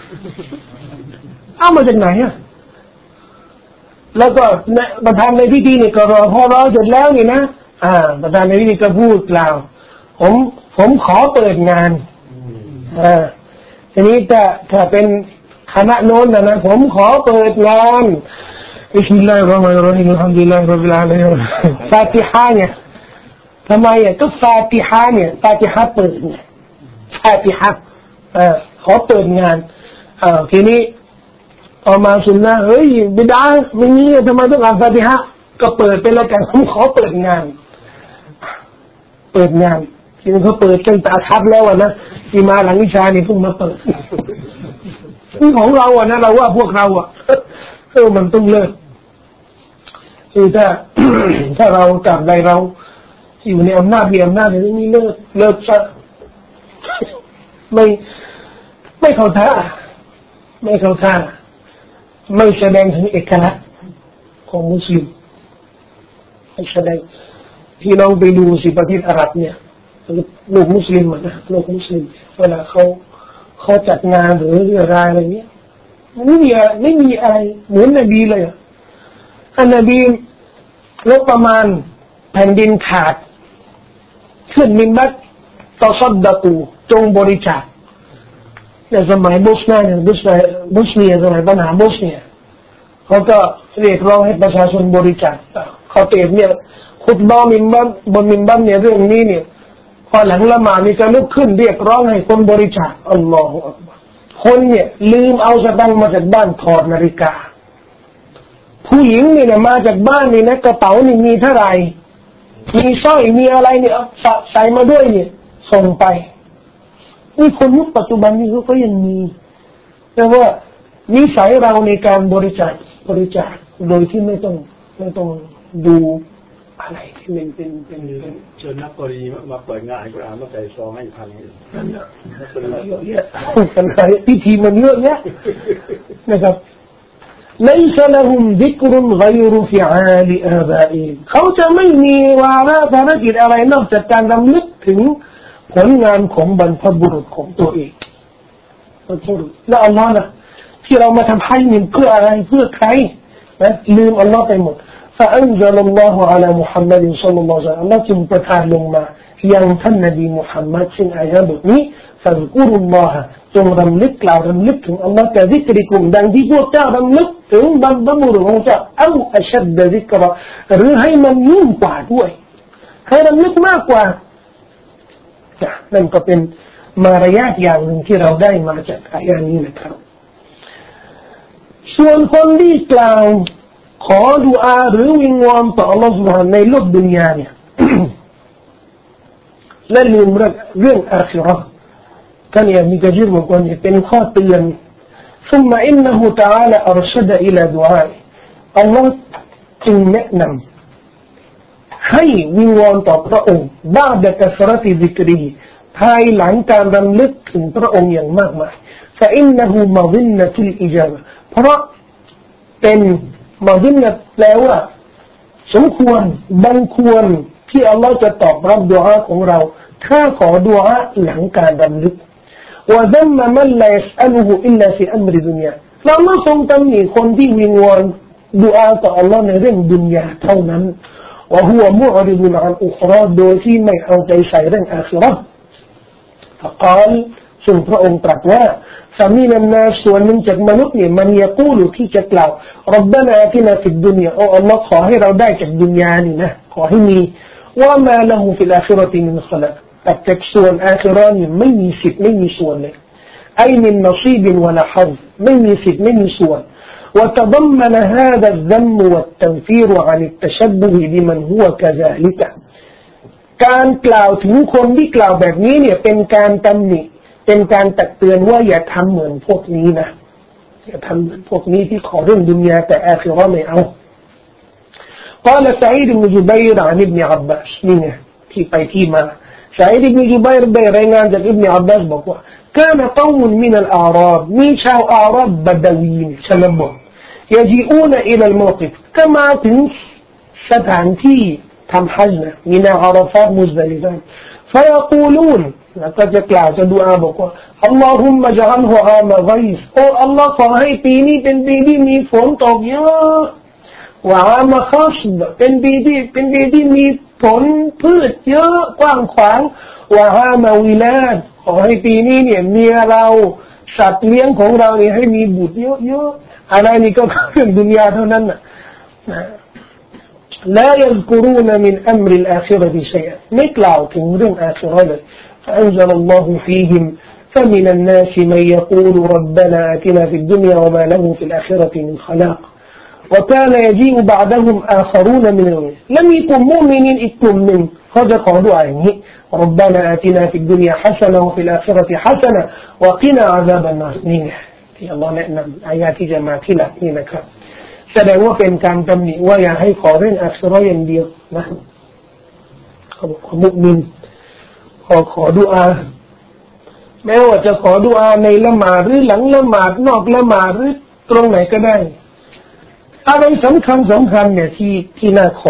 เอามาจากไหนอ่ะแล้วก็ประธานในพิธีเนี่ยก็รอพอรอเสร็จแล้วนี่นะอ่าประธานในพิธีก็พูดกล่าวผมผมขอเปิดงานอ่าทีนี้ถ้าถ้าเป็นคณะโน้นนะผมขอเปิดงานบิสมิลลาฮิรเราะห์มานิรเราะฮีมอัลฮัมดุลิลลาฮิร็อบบิลอาลามีนฟาติฮะเนี่ยทำไมอ่ะก็ฟาติฮะเนี่ยฟาติฮะเปิดเนี่ยฟาติฮะอ่าขอเปิดงานอ่าทีนี้ออกมาสุนนะเฮ้ยบิดาไม่มีทำไมต้องอ่านฟาติฮะก็เปิดเป็นละกันผมขอเปิดงานเปิดงานทีนี้เขาเปิดกันตาทับแล้วนะที่มาหลังวิชานี่เพิ่งมาเปิดนี่ของเราอ่ะนะเราว่าพวกเราอ่ะเออมันต้องเลิกคือถ้า ถ้าเรากลับใดเราอยู่ในอำนาจมีอำนาจเนี่ยนี่เลิกเลิกซะไม่ไม่เข้าท่าไม่เข้าท่าไม่แสดงถึงเอกลักษณ์ของมุสลิมไม่แสดงที่เราไปดูสิประเทศอาหรับเนี่ยโลกมุสลิมนะโลกมุสลิมเวลาเขาเขาจัดงานหรือเรื่องอะไรเนี้ยไม่มีไม่มีอะไรเหมือนนบีเลยอันนบีลบประมาณแผ่นดินขาดขึ้นมินบัตต่อซัดดะกูจงบริจาคในสมัยบอสเนียเนี่ยบอสเนียบอสเนียสมัยปัญหาบอสเนียเขาก็เรียกร้องให้ประชาชนบริจาคเขาเตะเนี่ยขุดบ่อมินบัตบนมินบัตเนี่ยเรื่องนี้เนี่ยพอหลังละหมาดนี่จะลุกขึ้นเรียกร้องให้คนบริจาคอัลลอฮฺอักบัรคนเนี่ยลืมเอาสตังค์มาจากบ้านถอดนาฬิกาผู้หญิงเนี่ยมาจากบ้านนี่นะกระเป๋านี่มีเท่าไหร่มีสร้อยมีอะไรเนี่ยใส่มาด้วยเนี่ยส่งไปนี่คนยุคปัจจุบันนี่เขาก็ยังมีแต่ว่านิสัยเราในการบริจาคบริจาคโดยที่ไม่ต้องไม่ต้องดูอะไรที่มันเป็นเป็นเชิญนักกรณีมาเปิดงานให้กุรอานมาใส่ซองให้พันนั่นแหละเยอะแยะกันไปพิธีมันเยอะแยะนะครับليس لهم ذكر غير فعال آبائهم เขาจะไม่มีวาระภารกิจอะไรนอกจากการรำลึกถึงผลงานของบรรพบุรุษของตัวเองบรรพบุรุษและอัลลอฮ์นะที่เรามาทำให้นี่เพื่ออะไรเพื่อใครนะลืมอัลลอฮ์ไปหมดفأنزل الله على محمد صلى الله عليه وسلم อัลลอฮ์จึงประทานลงมายังท่านนบีมุฮัมมัดซึ่งอายะห์บทนี้فاذكروا اللهจงรำลึกกล่าวรำลึกถึงอัลลอฮ์กะซิกริกุมดังที่พวกเจ้ารำลึกถึงบรรพบุรุษของเจ้าเอาอัชดซิกระหรือให้มันยิ่งกว่าด้วยให้รำลึกมากกว่านั่นก็เป็นมารยาทอย่างหนึ่งที่เราได้มาจากอายะนี้นะครับส่วนคนที่กล่าวขอดุอาหรือวิงวอนต่ออัลลอฮฺ سبحانه ในโลกดุนยาเนี่ยและลืมเรื่องเรื่องอาคิเราะห์กันเนี่ยมีกระชื่อบอกว่าเนี่ยเป็นข้อเตือนثم إنه تعالى أرشد إلى دعاء อัลลอฮฺจึงแนะนำให้วิงวอนต่อพระองค์บาดะกะสรติซิกรีภายหลังการรำลึกถึงพระองค์อย่างมากมาย فإنه مظنة الإجابة เพราะเป็นมาดินนะแปลว่าสมควรบังควรที่อัลลอฮฺจะตอบรับดุอาของเราถ้าขอดุอาหลังการรำลึกว่าดัมมะมันลายัสอัลฮุอิลลาฟิอัมริดุนยาเราไม่ทรงตำหนิคนที่วิงวอนดุอาต่ออัลลอฮฺในเรื่องดุนยาเท่านั้นว่าหัวมุอริดุนอันอุคราโดยที่ไม่เอาใจใส่เรื่องอาคิเราะห์ فقال ซึ่งพระองค์ตรัสว่าفمن الناس ส่วนหนึ่งจากมนุษย์เนี่ยมันยะกูลุที่จะกล่าวรับบานาอาตินาฟิดดุนยาโอ้อัลลอฮ์ขอให้เราได้จากดุนยานี่นะขอให้มีว่ามาละหูฟิลอาคิเราะติมินขลักแต่จากส่วนอาคิเราะห์นี่ไม่มีสิทธิ์ไม่มีส่วนเลยไอ้มินนซีบินวะลาฮัซไม่มีสิทธิ์ไม่มีส่วน وتضمن هذا الذم والتنفير عن التشبه بمن هو كذلك การกล่าวถึงคนที่กล่าวแบบนี้เนี่ยเป็นการตำหนิเป็นการตักเตือนว่าอย่าทำเหมือนพวกนี้นะอย่าทำเหมือนพวกนี้ที่ขอเรื่องดุนยาแต่อาคิเราะห์ไม่เอา قال سعيد بن جبير عن ابن عباس นี่ไงที่ไปที่มา سعيد بن جبير ได้รายงานจาก ابن عباس บอกว่า كان قوم من الأعراب มีชาวอาหรับบะดาวีนชนบท يجيئون إلى الموقف ก็มาถึงสถานที่ทำฮัจญ์นะมีนาอาราฟาตมุซดะลิฟะ فيقولون แล้วก็จะกล่าวจะดุอาบอกว่าอัลลอฮุมมะญะอัลฮุอามาฆอยซโอ้อัลลอฮ์ขอให้ปีนี้เป็นปีที่มีฝนตกเยอะวะอามาคัชบเป็นปีที่เป็นปีที่มีผลพืชเยอะกว้างขวางวะอามาวิลาดขอให้ปีนี้เนี่ยเมียเราสัตว์เลี้ยงของเราเนี่ยให้มีบุตรเยอะๆอะไรนี่ก็เรื่องดุนยาเท่านั้นน่ะلا يذكرون من أمر الآخرة شيئا ไม่กล่าวถึงเรื่องอาคิเราะห์เลย فأنزل الله فيهم فمن الناس من يقول ربنا آتنا في الدنيا وما له في الآخرة من خلاق وكان يجيء بعدهم آخرون من الناس لم يكن مؤمنين อีกกลุ่มหนึ่งเขาจะขอดุอาอย่างนี้ ربنا آتنا في الدنيا حسنة وفي الآخرة حسنة وقنا عذاب النار นี่ที่อัลเลาะห์แนะนำอายะที่จะมาที่หลังนี้นะครับแสดงว่าเป็นการตำหนิว่าอย่าให้ขอเรื่องอักษรอย่างเดียวนะเขาบอกว่ามุมินขอขอดุอาแม้ว่าจะขอดุอาในละหมาดหรือหลังละหมาดนอกละหมาดหรือตรงไหนก็ได้อะไรสำคัญสำคัญเนี่ยที่ที่น่าขอ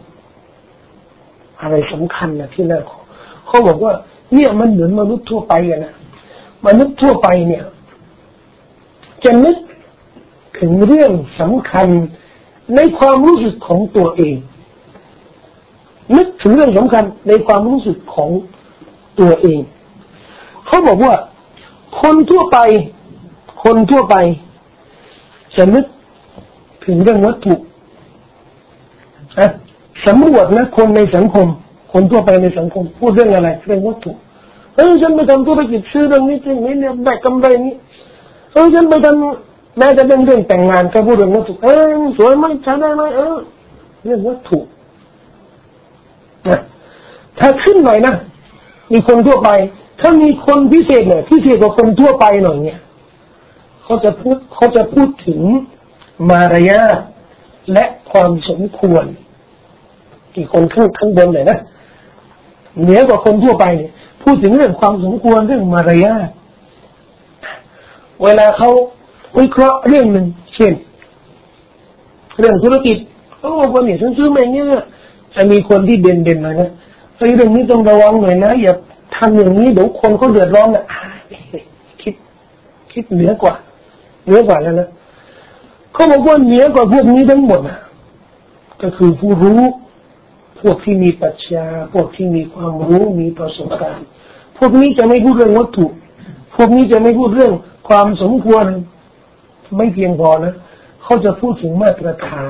อะไรสำคัญนะที่น่าขอเขาบอกว่าเนี่ยมันเหมือนมนุษย์ทั่วไปอะนะมนุษย์ทั่วไปเนี่ยจะนึกถึงเรื่องสำคัญในความรู้สึกของตัวเองนึกถึงเรื่องสำคัญในความรู้สึกของตัวเองเขาบอกว่าคนทั่วไปคนทั่วไปจะนึกถึงเรื่องวัตถุอะสำรวจนะคนในสังคมคนทั่วไปในสังคมพูดเรื่องอะไรเรื่องวัตถุเออฉันไปทำธุรกิจซื้อเรื่องนี้จริงไหมเนี่ยได้กำไรนี้เออฉันไปทำแม้จะเป็นเรื่องแต่งงานก็พูดเรื่องวัตถุเออสวยไหมใช้ได้ไหมเออเรื่องวัตถุนะถ้าขึ้นหน่อยนะมีคนทั่วไปถ้ามีคนพิเศษหน่อยพิเศษกว่าคนทั่วไปหน่อยเนี่ยเขาจะพูดเขาจะพูดถึงมารยาทและความสมควรที่คนข้างข้างบนหน่อยนะเหนือกว่าคนทั่วไปเนี่ยพูดถึงเรื่องความสมควรเรื่องมารยาทเวลาเขาวิเคราะห์เรื่องหนึ่งเช่นเรื่องธุรกิจเขาบอกว่าเนี่ยฉันซื้อมาอย่างนี้เนี่ยจะมีคนที่เด่นๆหน่อยนะไอ้เรื่องนี้ต้องระวังหน่อยนะอย่าทำอย่างนี้เดี๋ยวคนเขาเดือดร้อนนะคิดคิดเหนือกว่าเหนือกว่าแล้วนะเขาบอกว่าเหนือกว่าพวกนี้ทั้งหมดนะก็คือผู้รู้พวกที่มีปัญญาพวกที่มีความรู้มีประสบการณ์พวกนี้จะไม่พูดเรื่องวัตถุพวกนี้จะไม่พูดเรื่องความสมควรไม่เพียงพอนะเขาจะพูดถึงมาตรฐาน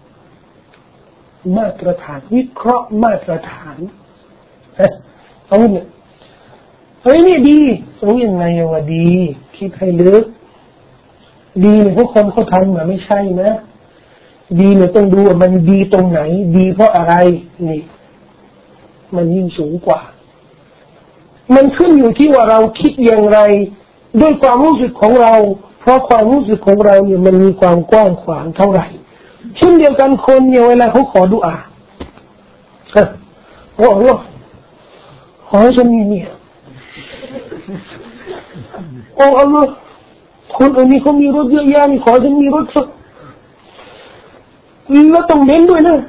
มาตรฐานวิเคราะห์มาตรฐานเฮ้ยเอาเนี่ยเฮ้ยนี่ดีรู้ยังไงว่าดีคิดให้ลึกดีเนี่ยพวกคนเขาทำมาไม่ใช่นะดีเนี่ยต้องดูว่ามันดีตรงไหนดีเพราะอะไรนี่มันยิ่งสูงกว่ามันขึ้นอยู่ที่ว่าเราคิดอย่างไรด้วยความรู้สึกของเราเพราะความรู้สึกของเราเนี่ยมันมีความกว้างขวางเท่าไหร่เช่นเดียวกันคนเนี่ยเวลาเขาขอดุอาโอ้โหขอให้ฉันมีเนี่ยโอ้อัลลอฮ์คนอื่นนี่เขามีรถเยอะแยะนี่ขอฉันมีรถสักแล้วต้องเน้นด้วยนะ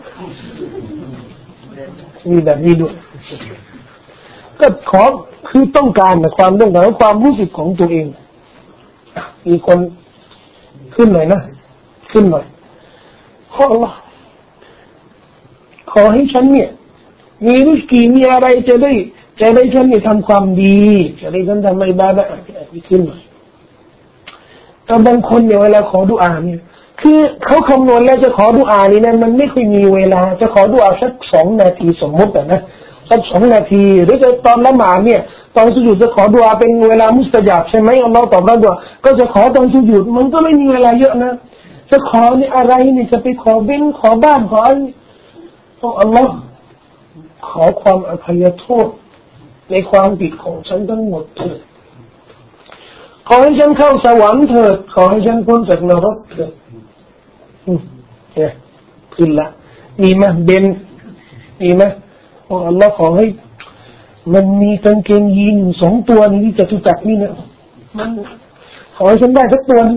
มีแบบนี้ด้วยก็ขอคือต้องการนะความต้องการความรู้สึกของตัวเองมีคนขึ้นหน่อยนะขึ้นหน่อยขออัลลอฮ์ขอให้ฉันเนี่ยมีริสกีมีอะไรจะได้จะได้ฉันเนี่ยทำความดีจะได้ฉันทำอิบาดะห์ขึ้นหน่อยแต่บางคนเนี่ยเวลาขอดุอาเนี่ยคือเขาคำนวณแล้วจะขอดุอานี่นะมันไม่ค่อยมีเวลาจะขอดุอาสักสองนาทีสมมตินะสักสองนาทีหรือจะตอนละหมาดเนี่ยตอนสุญูดจะขอดุอาเป็นเวลามุสตะญาบใช่ไหมอัลลอฮ์ตอบรับดุอาก็จะขอตอนสุญูดมันก็ไม่มีเวลาเยอะนะจะขอนี่อะไรนี่จะไปขอเบ้นขอบ้านขออะไรอัลลอฮ์ขอความอภัยโทษในความผิดของฉันทั้งหมดเถิดขอให้ฉันเข้าสวรรค์เถิดขอให้ฉันพ้นจากนรกเถิดเนี่ยขึ้นละมีไหมเบนมีไหมโอ้อัลลอฮ์ขอให้มันมีกางเกงยีนสองตัวนี้ที่จะตุจักนี่เนี่ยมันขอให้ฉันได้สักตัวนึง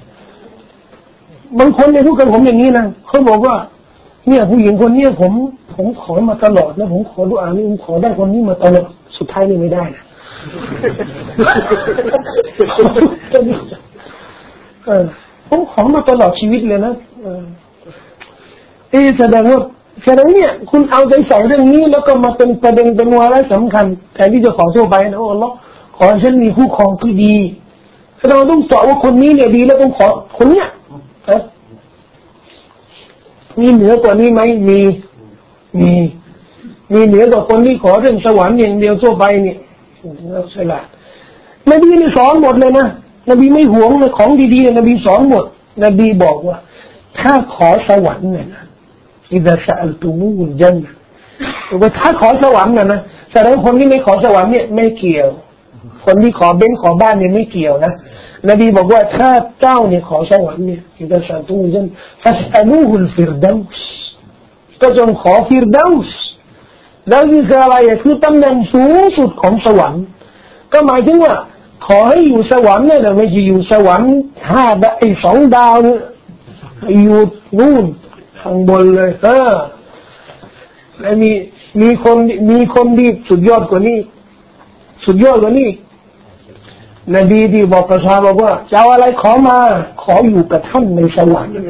บางคนเนี่ยพูดกับผมอย่างนี้นะเขาบอกว่าเนี่ยผู้หญิงคนนี้ผมผผมขอมาตลอดนะผมขอดุอานี่ผมขอได้คนนี้มาตลอดสุดท้ายนี่ไม่ได้นะเออผมขอมาตลอดชีวิตเลยนะเออเออแสดงว่าแสดงเนี่ยคุณเอาใจใส่เรื่องนี้แล้วก็มาเป็นประเด็นเป็นวาระสำคัญแทนที่จะขอทั่วไปนะโอ้อัลเลาะห์ขอให้ฉันมีคู่ครองที่ดีเราต้องเจาะว่าคนนี้เนี่ยดีแล้วต้องขอคนเนี้ยนะมีเหนือกว่านี้ไหมมีมีมีเหนือกว่าคนที่ขอเรื่องสวรรค์อย่างเดียวทั่วไปเนี่ยเราฉลาดนบีนี่สอนหมดเลยนะนบีไม่หวงเลยของดีๆนบีสอนหมดนบีบอกว่าถ้าขอสวรรค์เนี่ยนะอิซาซะอัลตุมูลจันนะว่าถ้าขอสวรรค์นะนะแสดงคนที่ไม่ขอสวรรค์เนี่ยไม่เกี่ยวคนที่ขอเบ้นขอบ้านเนี่ยไม่เกี่ยวนะนบีบอกว่าถ้าเจ้าเนี่ยขอสวรรค์เนี่ยอิซาซะอัลตุมูลจันฟัสอัลูฮุลฟิรดาวส์ก็จงขอฟิรดาวส์แล้วนี่คืออะไรคือตำแหน่งสูงสุดของสวรรค์ก็หมายถึงว่าขอให้อยู่สวรรค์เนี่ยไม่ใช่อยู่สวรรค์ห้าดาวไอ้สองดาวเนี่ยอยู่นู่นข้างบนเลยเออแล้วมีมีคนมีคนดีสุดยอดกว่านี้สุดยอดกว่านี้นบีที่บอกประชาบอกว่าจะเอาอะไรขอมาขออยู่กับท่านในสวรรค์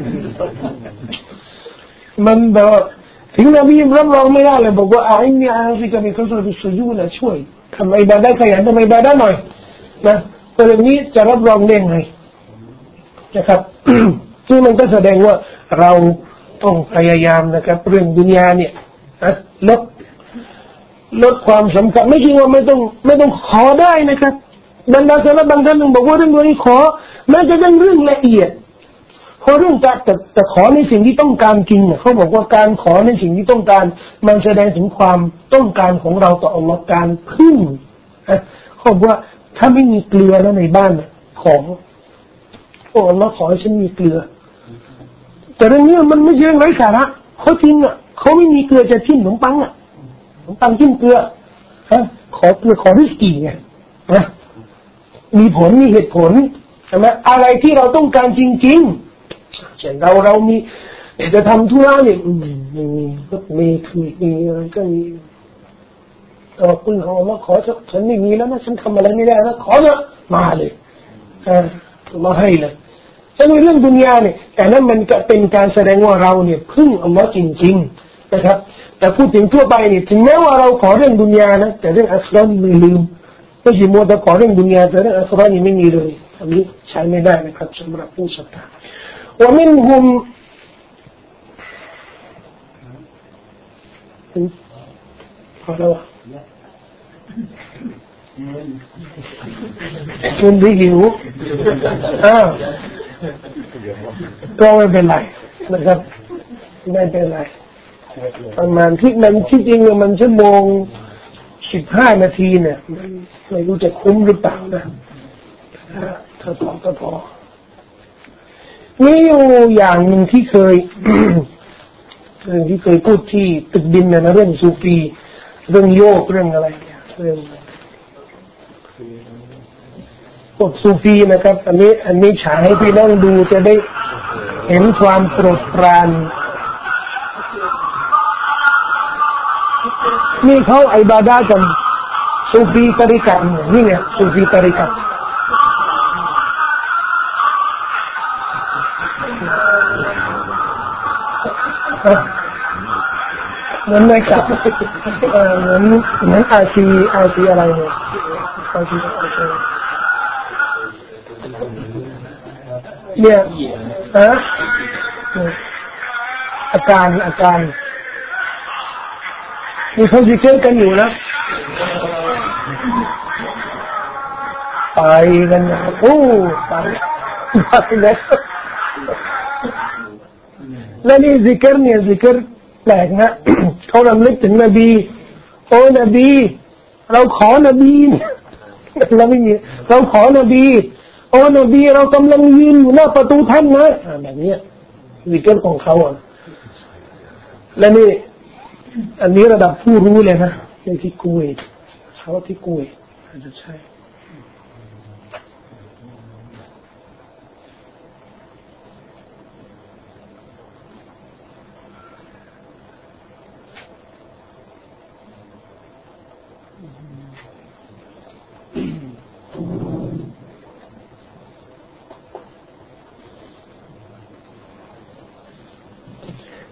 มันแบบถึงนบีรับรองไม่ได้เลยบอกว่าอ่าอินนีอาซิกะมิคัสรุสุญูดช่วยทำอิบาดะห์ขยันทำอิบาดะห์หน่อยนะแต่เรื่องนี้จะรับรองได้ไงนะครับซึ่งมันก็แสดงว่าเราต้องพยายามนะครับเรื่องดุนยาเนี่ยนะลดลดความสำคัญไม่ใช่ว่าไม่ต้องไม่ต้องขอได้นะครับบรรดาสารบางท่านบอกว่าเรื่องนี้ขอแม้จะเป็นเรื่องละเอียดขอเรื่องการแต่แต่ขอในสิ่งที่ต้องการจริงเนี่ยเขาบอกว่าการขอในสิ่งที่ต้องการมันแสดงถึงความต้องการของเราต่ออัลเลาะห์การพึ่งเขาบอกว่าถ้าไม่มีเกลือแล้วในบ้านขอโอ้อัลเลาะห์ขอให้ฉันมีเกลือแต่เรื่องนี้มันไม่ใช่เรื่องไร้สาระเขาจริงอ่ะเขาไม่มีเกลือจะจิ้มขนมปังอ่ะขนมปังจิ้มเกลือฮะขอเกลือขอริสกีไงนะมีผลมีเหตุผลใช่ไหมอะไรที่เราต้องการจริงๆเช่นเราเรามีจะทำธุระเนี่ยมีมีก็มีมีมีอะไรก็มีแต่ว่าคุณของเราขอฉันไม่มีแล้วนะฉันทำอะไรไม่ได้นะขอเถอะมาเลยอ่ามาให้เลยแต่ในเรื่องดุนยาเนี่ยแต่นั้นมันก็เป็นการแสดงว่าเราเนี่ยพึ่งอัลลอฮ์จริงๆนะครับแต่พูดถึงทั่วไปเนี่ยถึงแม้ว่าเราขอเรื่องดุนยานะแต่เรื่องอัครานี่ไม่ลืมไม่ใช่มัวแต่ขอเรื่องดุนยาแต่เรื่องอัครานี่ไม่มีเลยอันนี้ใช้ไม่ได้นะครับสำหรับผู้ศรัทธาว่ามินฮุมพอแล้วคุณที่หิวอ้าวก็ไม่เป็นไรนะครับไม่เป็นไรประมาณที่มันที่จริงเนี่ยมันชั่วโมงสิบห้านาทีเนี่ยไม่รู้จะคุ้มหรือเปล่านะถ้าพอก็พอมีอยู่อย่างหนึ่งที่เคยเรื่องที่เคยพูดที่ตึกดินเนี่ยนะเรื่องซูฟีเรื่องโยกเรื่องอะไรเนี่ยเรื่องพวกซูฟีนะครับอันนี้อันนี้ฉายให้พี่น้องดูจะได้เห็นความโปรดปรานนี่เขาอิบาดะห์กันซูฟีตริกัตนี่ไงซูฟีตริกัตเหมือนไม่กับเออเหมือนเหมือนอาชีอาชีอะไรเนี่ยอาชีอาชีเนี่ยฮะอาการอาการมีเขาซิกเกอร์กันอยู่นะไปกันนะโอ้ไปไปเลยแล้วนี่ซิกเกอร์เนี่ยซิกเกอร์แปลกนะเขารำลึกถึงนบีโอ้นบีเราขอนบีเราไม่มีเราขอนบีโอ้นบีเรากำลังยืนอยู่หน้าประตูท่านนะแบบนี้ซิกเกอร์ของเขาอ่ะและนี่อันนี้ระดับผู้รู้เลยนะในที่กุเวตเขาที่กุเวตอาจจะใช่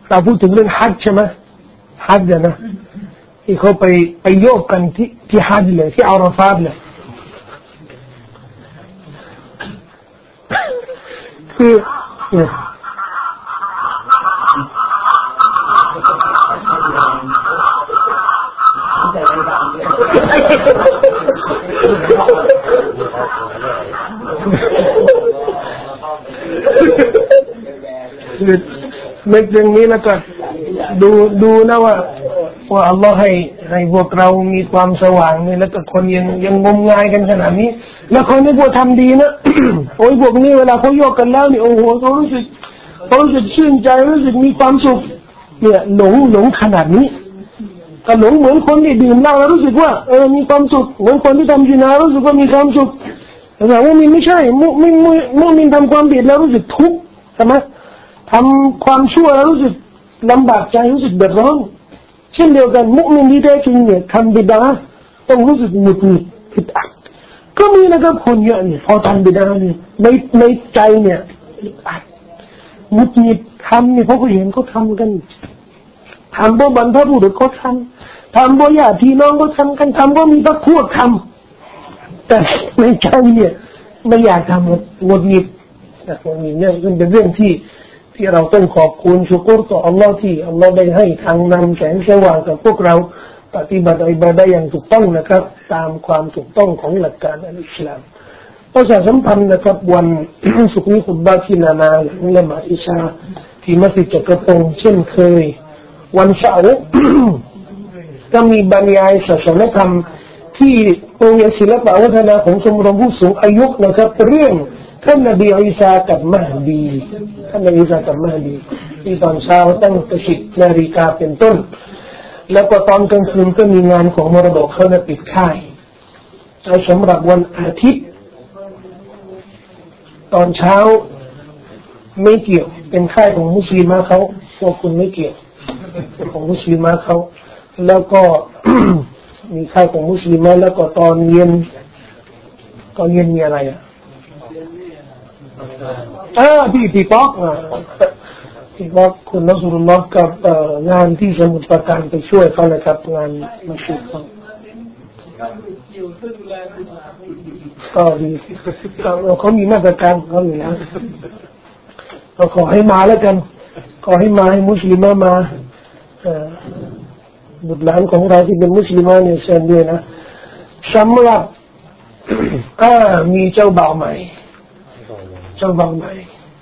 เราพูดถึงเรื่องฮัจญ์ใช่ไหมฮัจญ์นะที่เขาไปไปโยกกันที่ที่ฮัจญ์เลยที่อาราฟาตเลยคือนึกอย่างนี้แล้วก็ดูดูนะว่าว่าอัลลอฮ์ให้ให้พวกเรามีความสว่างนี่แล้วก็คนยังยังงมงายกันขนาดนี้แล้วคนที่พวกทำดีนะ โอ้ยพวกนี้เวลาเขาโยกกันแล้วนี่โอ้โหเขารู้สึกเขารู้สึกชื่นใจรู้สึกมีความสุขเนี่ยหลงหลงขนาดนี้ก็หลงเหมือนคนที่ดื่มเหล้าแล้วรู้สึกว่าเออมีความสุขเหมือนคนที่ทำซินารู้สึกว่ามีความสุขแต่ว่ามุมินไม่ใช่มุมินมุมินทำความผิดแล้วรู้สึกทุกข์ใช่ไหมทำความชั่วแล้วรู้สึกลำบากใจรู้สึกเดือดร้อนเช่นเดียวกันมุมินที่แท้จริงเนี่ยทำบิดาต้องรู้สึกหงุดหงิดผิดอัดก็มีนะครับคนเยอะเนี่ยพอทำบิดาเนี่ยในในใจเนี่ยผิดอัดหงุดหงิดทำเนี่ยเพราะเขาเห็นเขาทำกันทำเพราะบรรพบุรุษเขาทำทำเพราะญาติพี่น้องเขาทำกันทำเพราะมีพรรคพวกทำแต่ในใจเนี่ยไม่อยากทำหงุดหงิดแต่หงุดหงิดเนี่ยเป็นเรื่องที่ที่เราต้องขอบคุณชุกรต่ออัลลอฮ์ที่อัลลอฮ์ได้ให้ทางนำแสงสว่างกับพวกเราปฏิบัติอิบาดะห์อย่างถูกต้องนะครับตามความถูกต้องของหลักการอัลอิสลามประชาสัมพันธ์นะครับวัน ศุกร์นี้คุตบะห์ที่นานาหลังละหมาดอิชาที่มัสยิดจักรพงศ์เช่นเคยวันเสาร์ ก็มีบรรยายศาสนธรรมที่โรงเรียนศิลปวัฒนธรรมของชมรมผู้สูงอายุนะครับเรื่องท่านนบีอีสากับมหดีท่านนบีอีสากับมหดีที่ตอนเช้าตั้งแต่สิบนาฬิกาเป็นต้นแล้วก็ตอนกลางคืนก็มีงานของมรดกเขาเนี่ยปิดค่ายสำหรับวันอาทิตย์ตอนเช้าไม่เกี่ยวเป็นค่ายของมุสลิมเขาพวกคุณไม่เกี่ยวของมุสลิมเขาแล้วก็ มีค่ายของมุสลิมแล้วก็ตอนเย็นตอนเย็นมีอะไรอ่ะเออพี่พี่ป๊อกอ่ะพี่ป๊อกคุณนักสุรุลลอฮ์กับงานที่สมุทรปราการไปช่วยเขาเลยครับงานมัสยิดเขาก็ดีเขามีมาตรการเขาอยู่แล้วเราขอให้มาแล้วกันขอให้มาให้มุสลิมมาบุตรหลานของเราที่เป็นมุสลิมเนี่ยเชิญด้วยนะสำหรับอ่ามีเจ้าบ่าวใหม่เจ้าบ่าวใหม่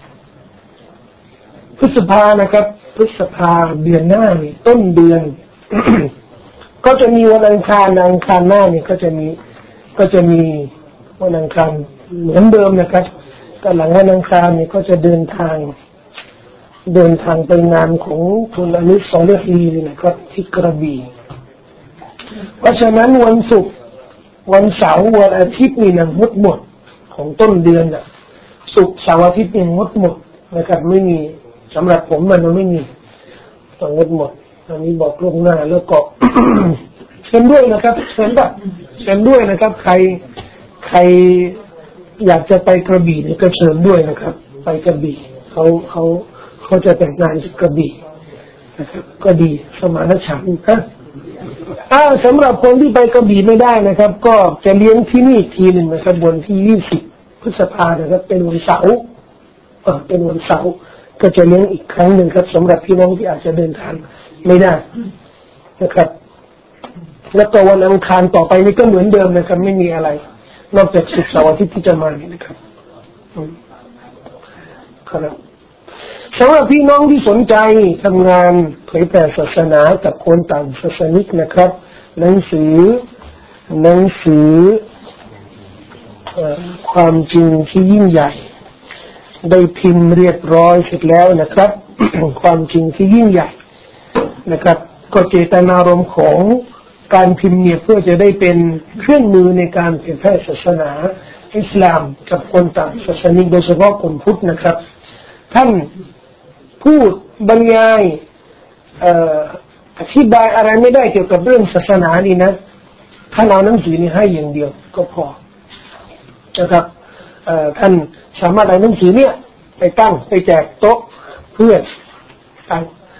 พฤษภานะครับพฤษภาเดือนหน้านี่ต้นเดือน ก็จะมีวันอังคารอังคารหน้านี่ก็จะมีก็จะมีวันอังคารเหมือนเดิมนะครับก็หลังวันอังคารนี่ก็จะเดินทางเดินทางไปงานของคุณอนุสรณ์ฮีนะครับที่กระบี่เพราะฉะนั้นวันศุกร์วันเสาร์วันอาทิตย์นี่นะหมดหมดของต้นเดือนน่ะศุกร์เสาร์อาทิตย์นี่หมดหมดนะครับไม่มีสำหรับผมมันไม่มีต้องหมดหมดอันนี้บอกล่วงหน้าแล้วก็ เชิญด้วยนะครับเชิญแบบเชิญด้วยนะครับใครใครอยากจะไปกระบี่นี่ก็เชิญด้วยนะครับไปกระบี่เขาเขาเขาจะแต่งงานที่กระบี่นะครับก็ดีสมานฉันท์นะอ่าสำหรับคนที่ไปกระบี่ไม่ได้นะครับก็จะเลี้ยงที่นี่ทีหนึ่งนะครับวันที่ยี่สิบพฤษภาคมนะครับเป็นวันเสาร์เออเป็นวันเสาร์ก็จะเลี้ยงอีกครั้งหนึ่งครับสำหรับพี่น้องที่อาจจะเดินทางไม่ได้นะครับแล้วก็วันอังคารต่อไปนี่ก็เหมือนเดิมนะครับไม่มีอะไรนอกจากศุกร์เสาร์อาทิตย์ที่จะมานี่นะครับครับสำหรับพี่น้องที่สนใจทำงานเผยแผ่ศาสนากับคนต่างศาสนิกนะครับหนังสือหนังสือความจริงที่ยิ่งใหญ่ได้พิมพ์เรียบร้อยเสร็จแล้วนะครับ ความจริงที่ยิ่งใหญ่นะครับก็เจตนารมณ์ของการพิมพ์เนี่ยเพื่อจะได้เป็นเครื่องมือในการเผยแพร่ศาสนาอิสลามกับคนต่างศาสนิกโดยเฉพาะคนพุทธนะครับท่านพูดบรรยายอธิบายอะไรไม่ได้เกี่ยวกับเรื่องศาสนานี่นะท่านเอาหนังสือนี้ให้อย่างเดียวก็พอนะครับท่านสามารถเอาหนังสือเนี่ยไปตั้งไปแจกโต๊ะเพื่อนตั้ง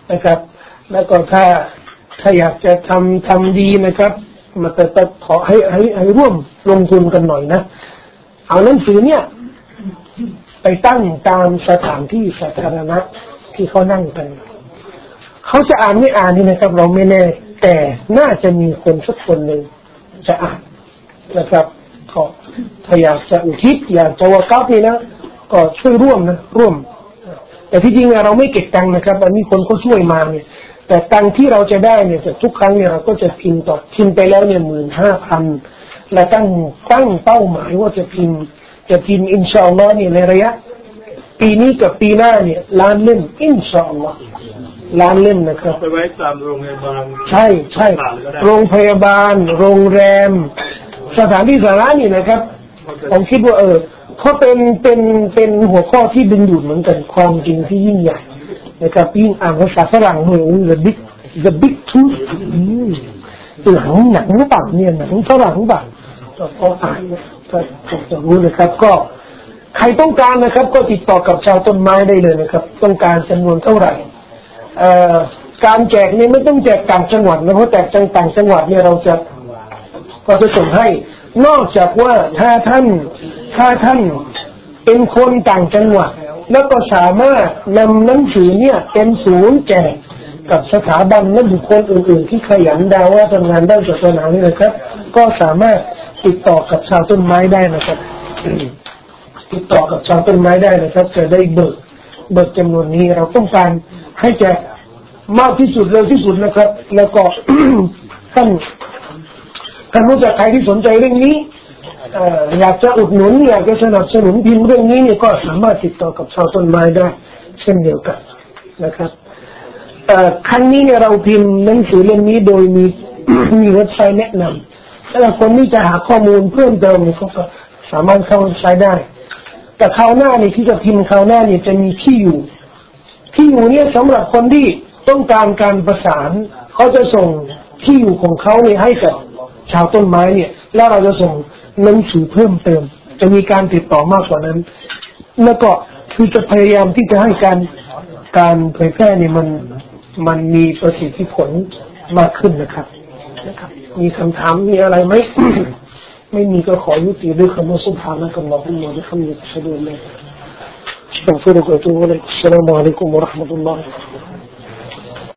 นะครับแล้วก็ถ้าถ้าอยากจะทำทำดีนะครับมาแต่แต่ขอให้ให้ให้ร่วมลงทุนกันหน่อยนะเอาหนังสือเนี่ยไปตั้งตามสถานที่สาธารณะที่เขานั่งกันเขาจะอ่านไม่อ่านนี่นะครับเราไม่แน่แต่น่าจะมีคนสักคนหนึ่งจะอ่านนะครับก็ถ้าอยากจะอุทิศอยากจะวากัฟนี่นะก็ช่วยร่วมนะร่วมแต่ที่จริงเราไม่เก็บตังค์นะครับอันนี้คนเขาช่วยมาเนี่ยแต่ตังค์ที่เราจะได้เนี่ยทุกครั้งเนี่ยเราก็จะพิมพ์ต่อพิมพ์ไปแล้วเนี่ยหมื่นห้าพันและตั้งตั้งเป้าหมายว่าจะพิมพ์จะพิมพ์อินชาอัลลอฮ์เนี่ยในระยะปีนี้กับปีหน้าเนี่ยล้านเล่มอินชาอัลลอฮ์ล้านเล่มนะครับไปไว้ตามโรงพยาบาลใช่ใช่โรงพยาบาลโรงแรมสถานที่สาธารณะนี่นะครับผมคิดว่าเออเขาเป็นเป็นเป็นหัวข้อที่ดึงดูดเหมือนกันความจริงที่ยิ่งใหญ่นะครับยิ่งอ่านภาษาฝรั่งเลย the big the big truth หนังหนังหรือเปล่าเนี่ยหนังฝรั่งหรือเปล่าก็อ่านก็จะรู้นะครับก็ใครต้องการนะครับก็ติดต่อกับชาวต้นไม้ได้เลยนะครับต้องการจำนวนเท่าไหร่การแจกนี่ไม่ต้องแจกต่างจังหวัดนะเพราะแจกต่างจังหวัดเนี่ยเราจะก็จะส่งให้นอกจากว่าถ้าท่านถ้าท่านเป็นคนต่างจังหวัดแล้วก็สามารถนำหนังสือเนี่ยเป็นศูนย์แจกกับสถาบันและบุคคลอื่นๆที่ขยันดาวว่าทำงานด้านศาสนานี่นะครับก็สามารถติดต่อกับชาวต้นไม้ได้นะครับติดต่อกับชาวต้นไม้ได้นะครับจะได้เบิกเบิกจำนวนนี้เราต้องการให้แจกมากที่สุดเร็วที่สุดนะครับแล้วก็ ท่านท่านรู้จักใครที่สนใจเรื่องนี้อยากจะอุดหนุนอยากจะสนับสนุนพิมพ์เรื่องนี้เนี่ยก็สามารถติดต่อกับชาวต้นไม้ได้เช่นเดียวกันนะครับครั้งนี้เนี่ยเราพิมพ์หนังสือเล่มนี้โดยมี มีเว็บไซต์แนะนำถ้าคนที่จะหาข้อมูลเพิ่มเติมเนี่ยก็สามารถเข้าเว็บไซต์ได้แต่คราวหน้านี่ที่จะพิมพ์คราวหน้านี่จะมีที่อยู่ที่อยู่เนี่ยสำหรับคนที่ต้องการการประสานเขาจะส่งที่อยู่ของเขาเนี่ยให้กับชาวต้นไม้เนี่ยแล้วเราจะส่งหนังสือเพิ่มเติมจะมีการติดต่อมากกว่านั้นแล้วก็คือจะพยายามที่จะให้การการเผยแพร่เนี่ยมันมันมีประสิทธิผลมากขึ้นนะครับนะครับมีคำถามมีอะไรไหม ไม่มีก็ขอยุติด้วยคำว่าซุบฮานะกัลลอฮุมมะบิฮัมดิกะอัชฮะดูอัลลาอิลาฮะอิลลัลลอฮุอัสสลามุอะลัยกุมวะเราะห์มะตุลลอฮ์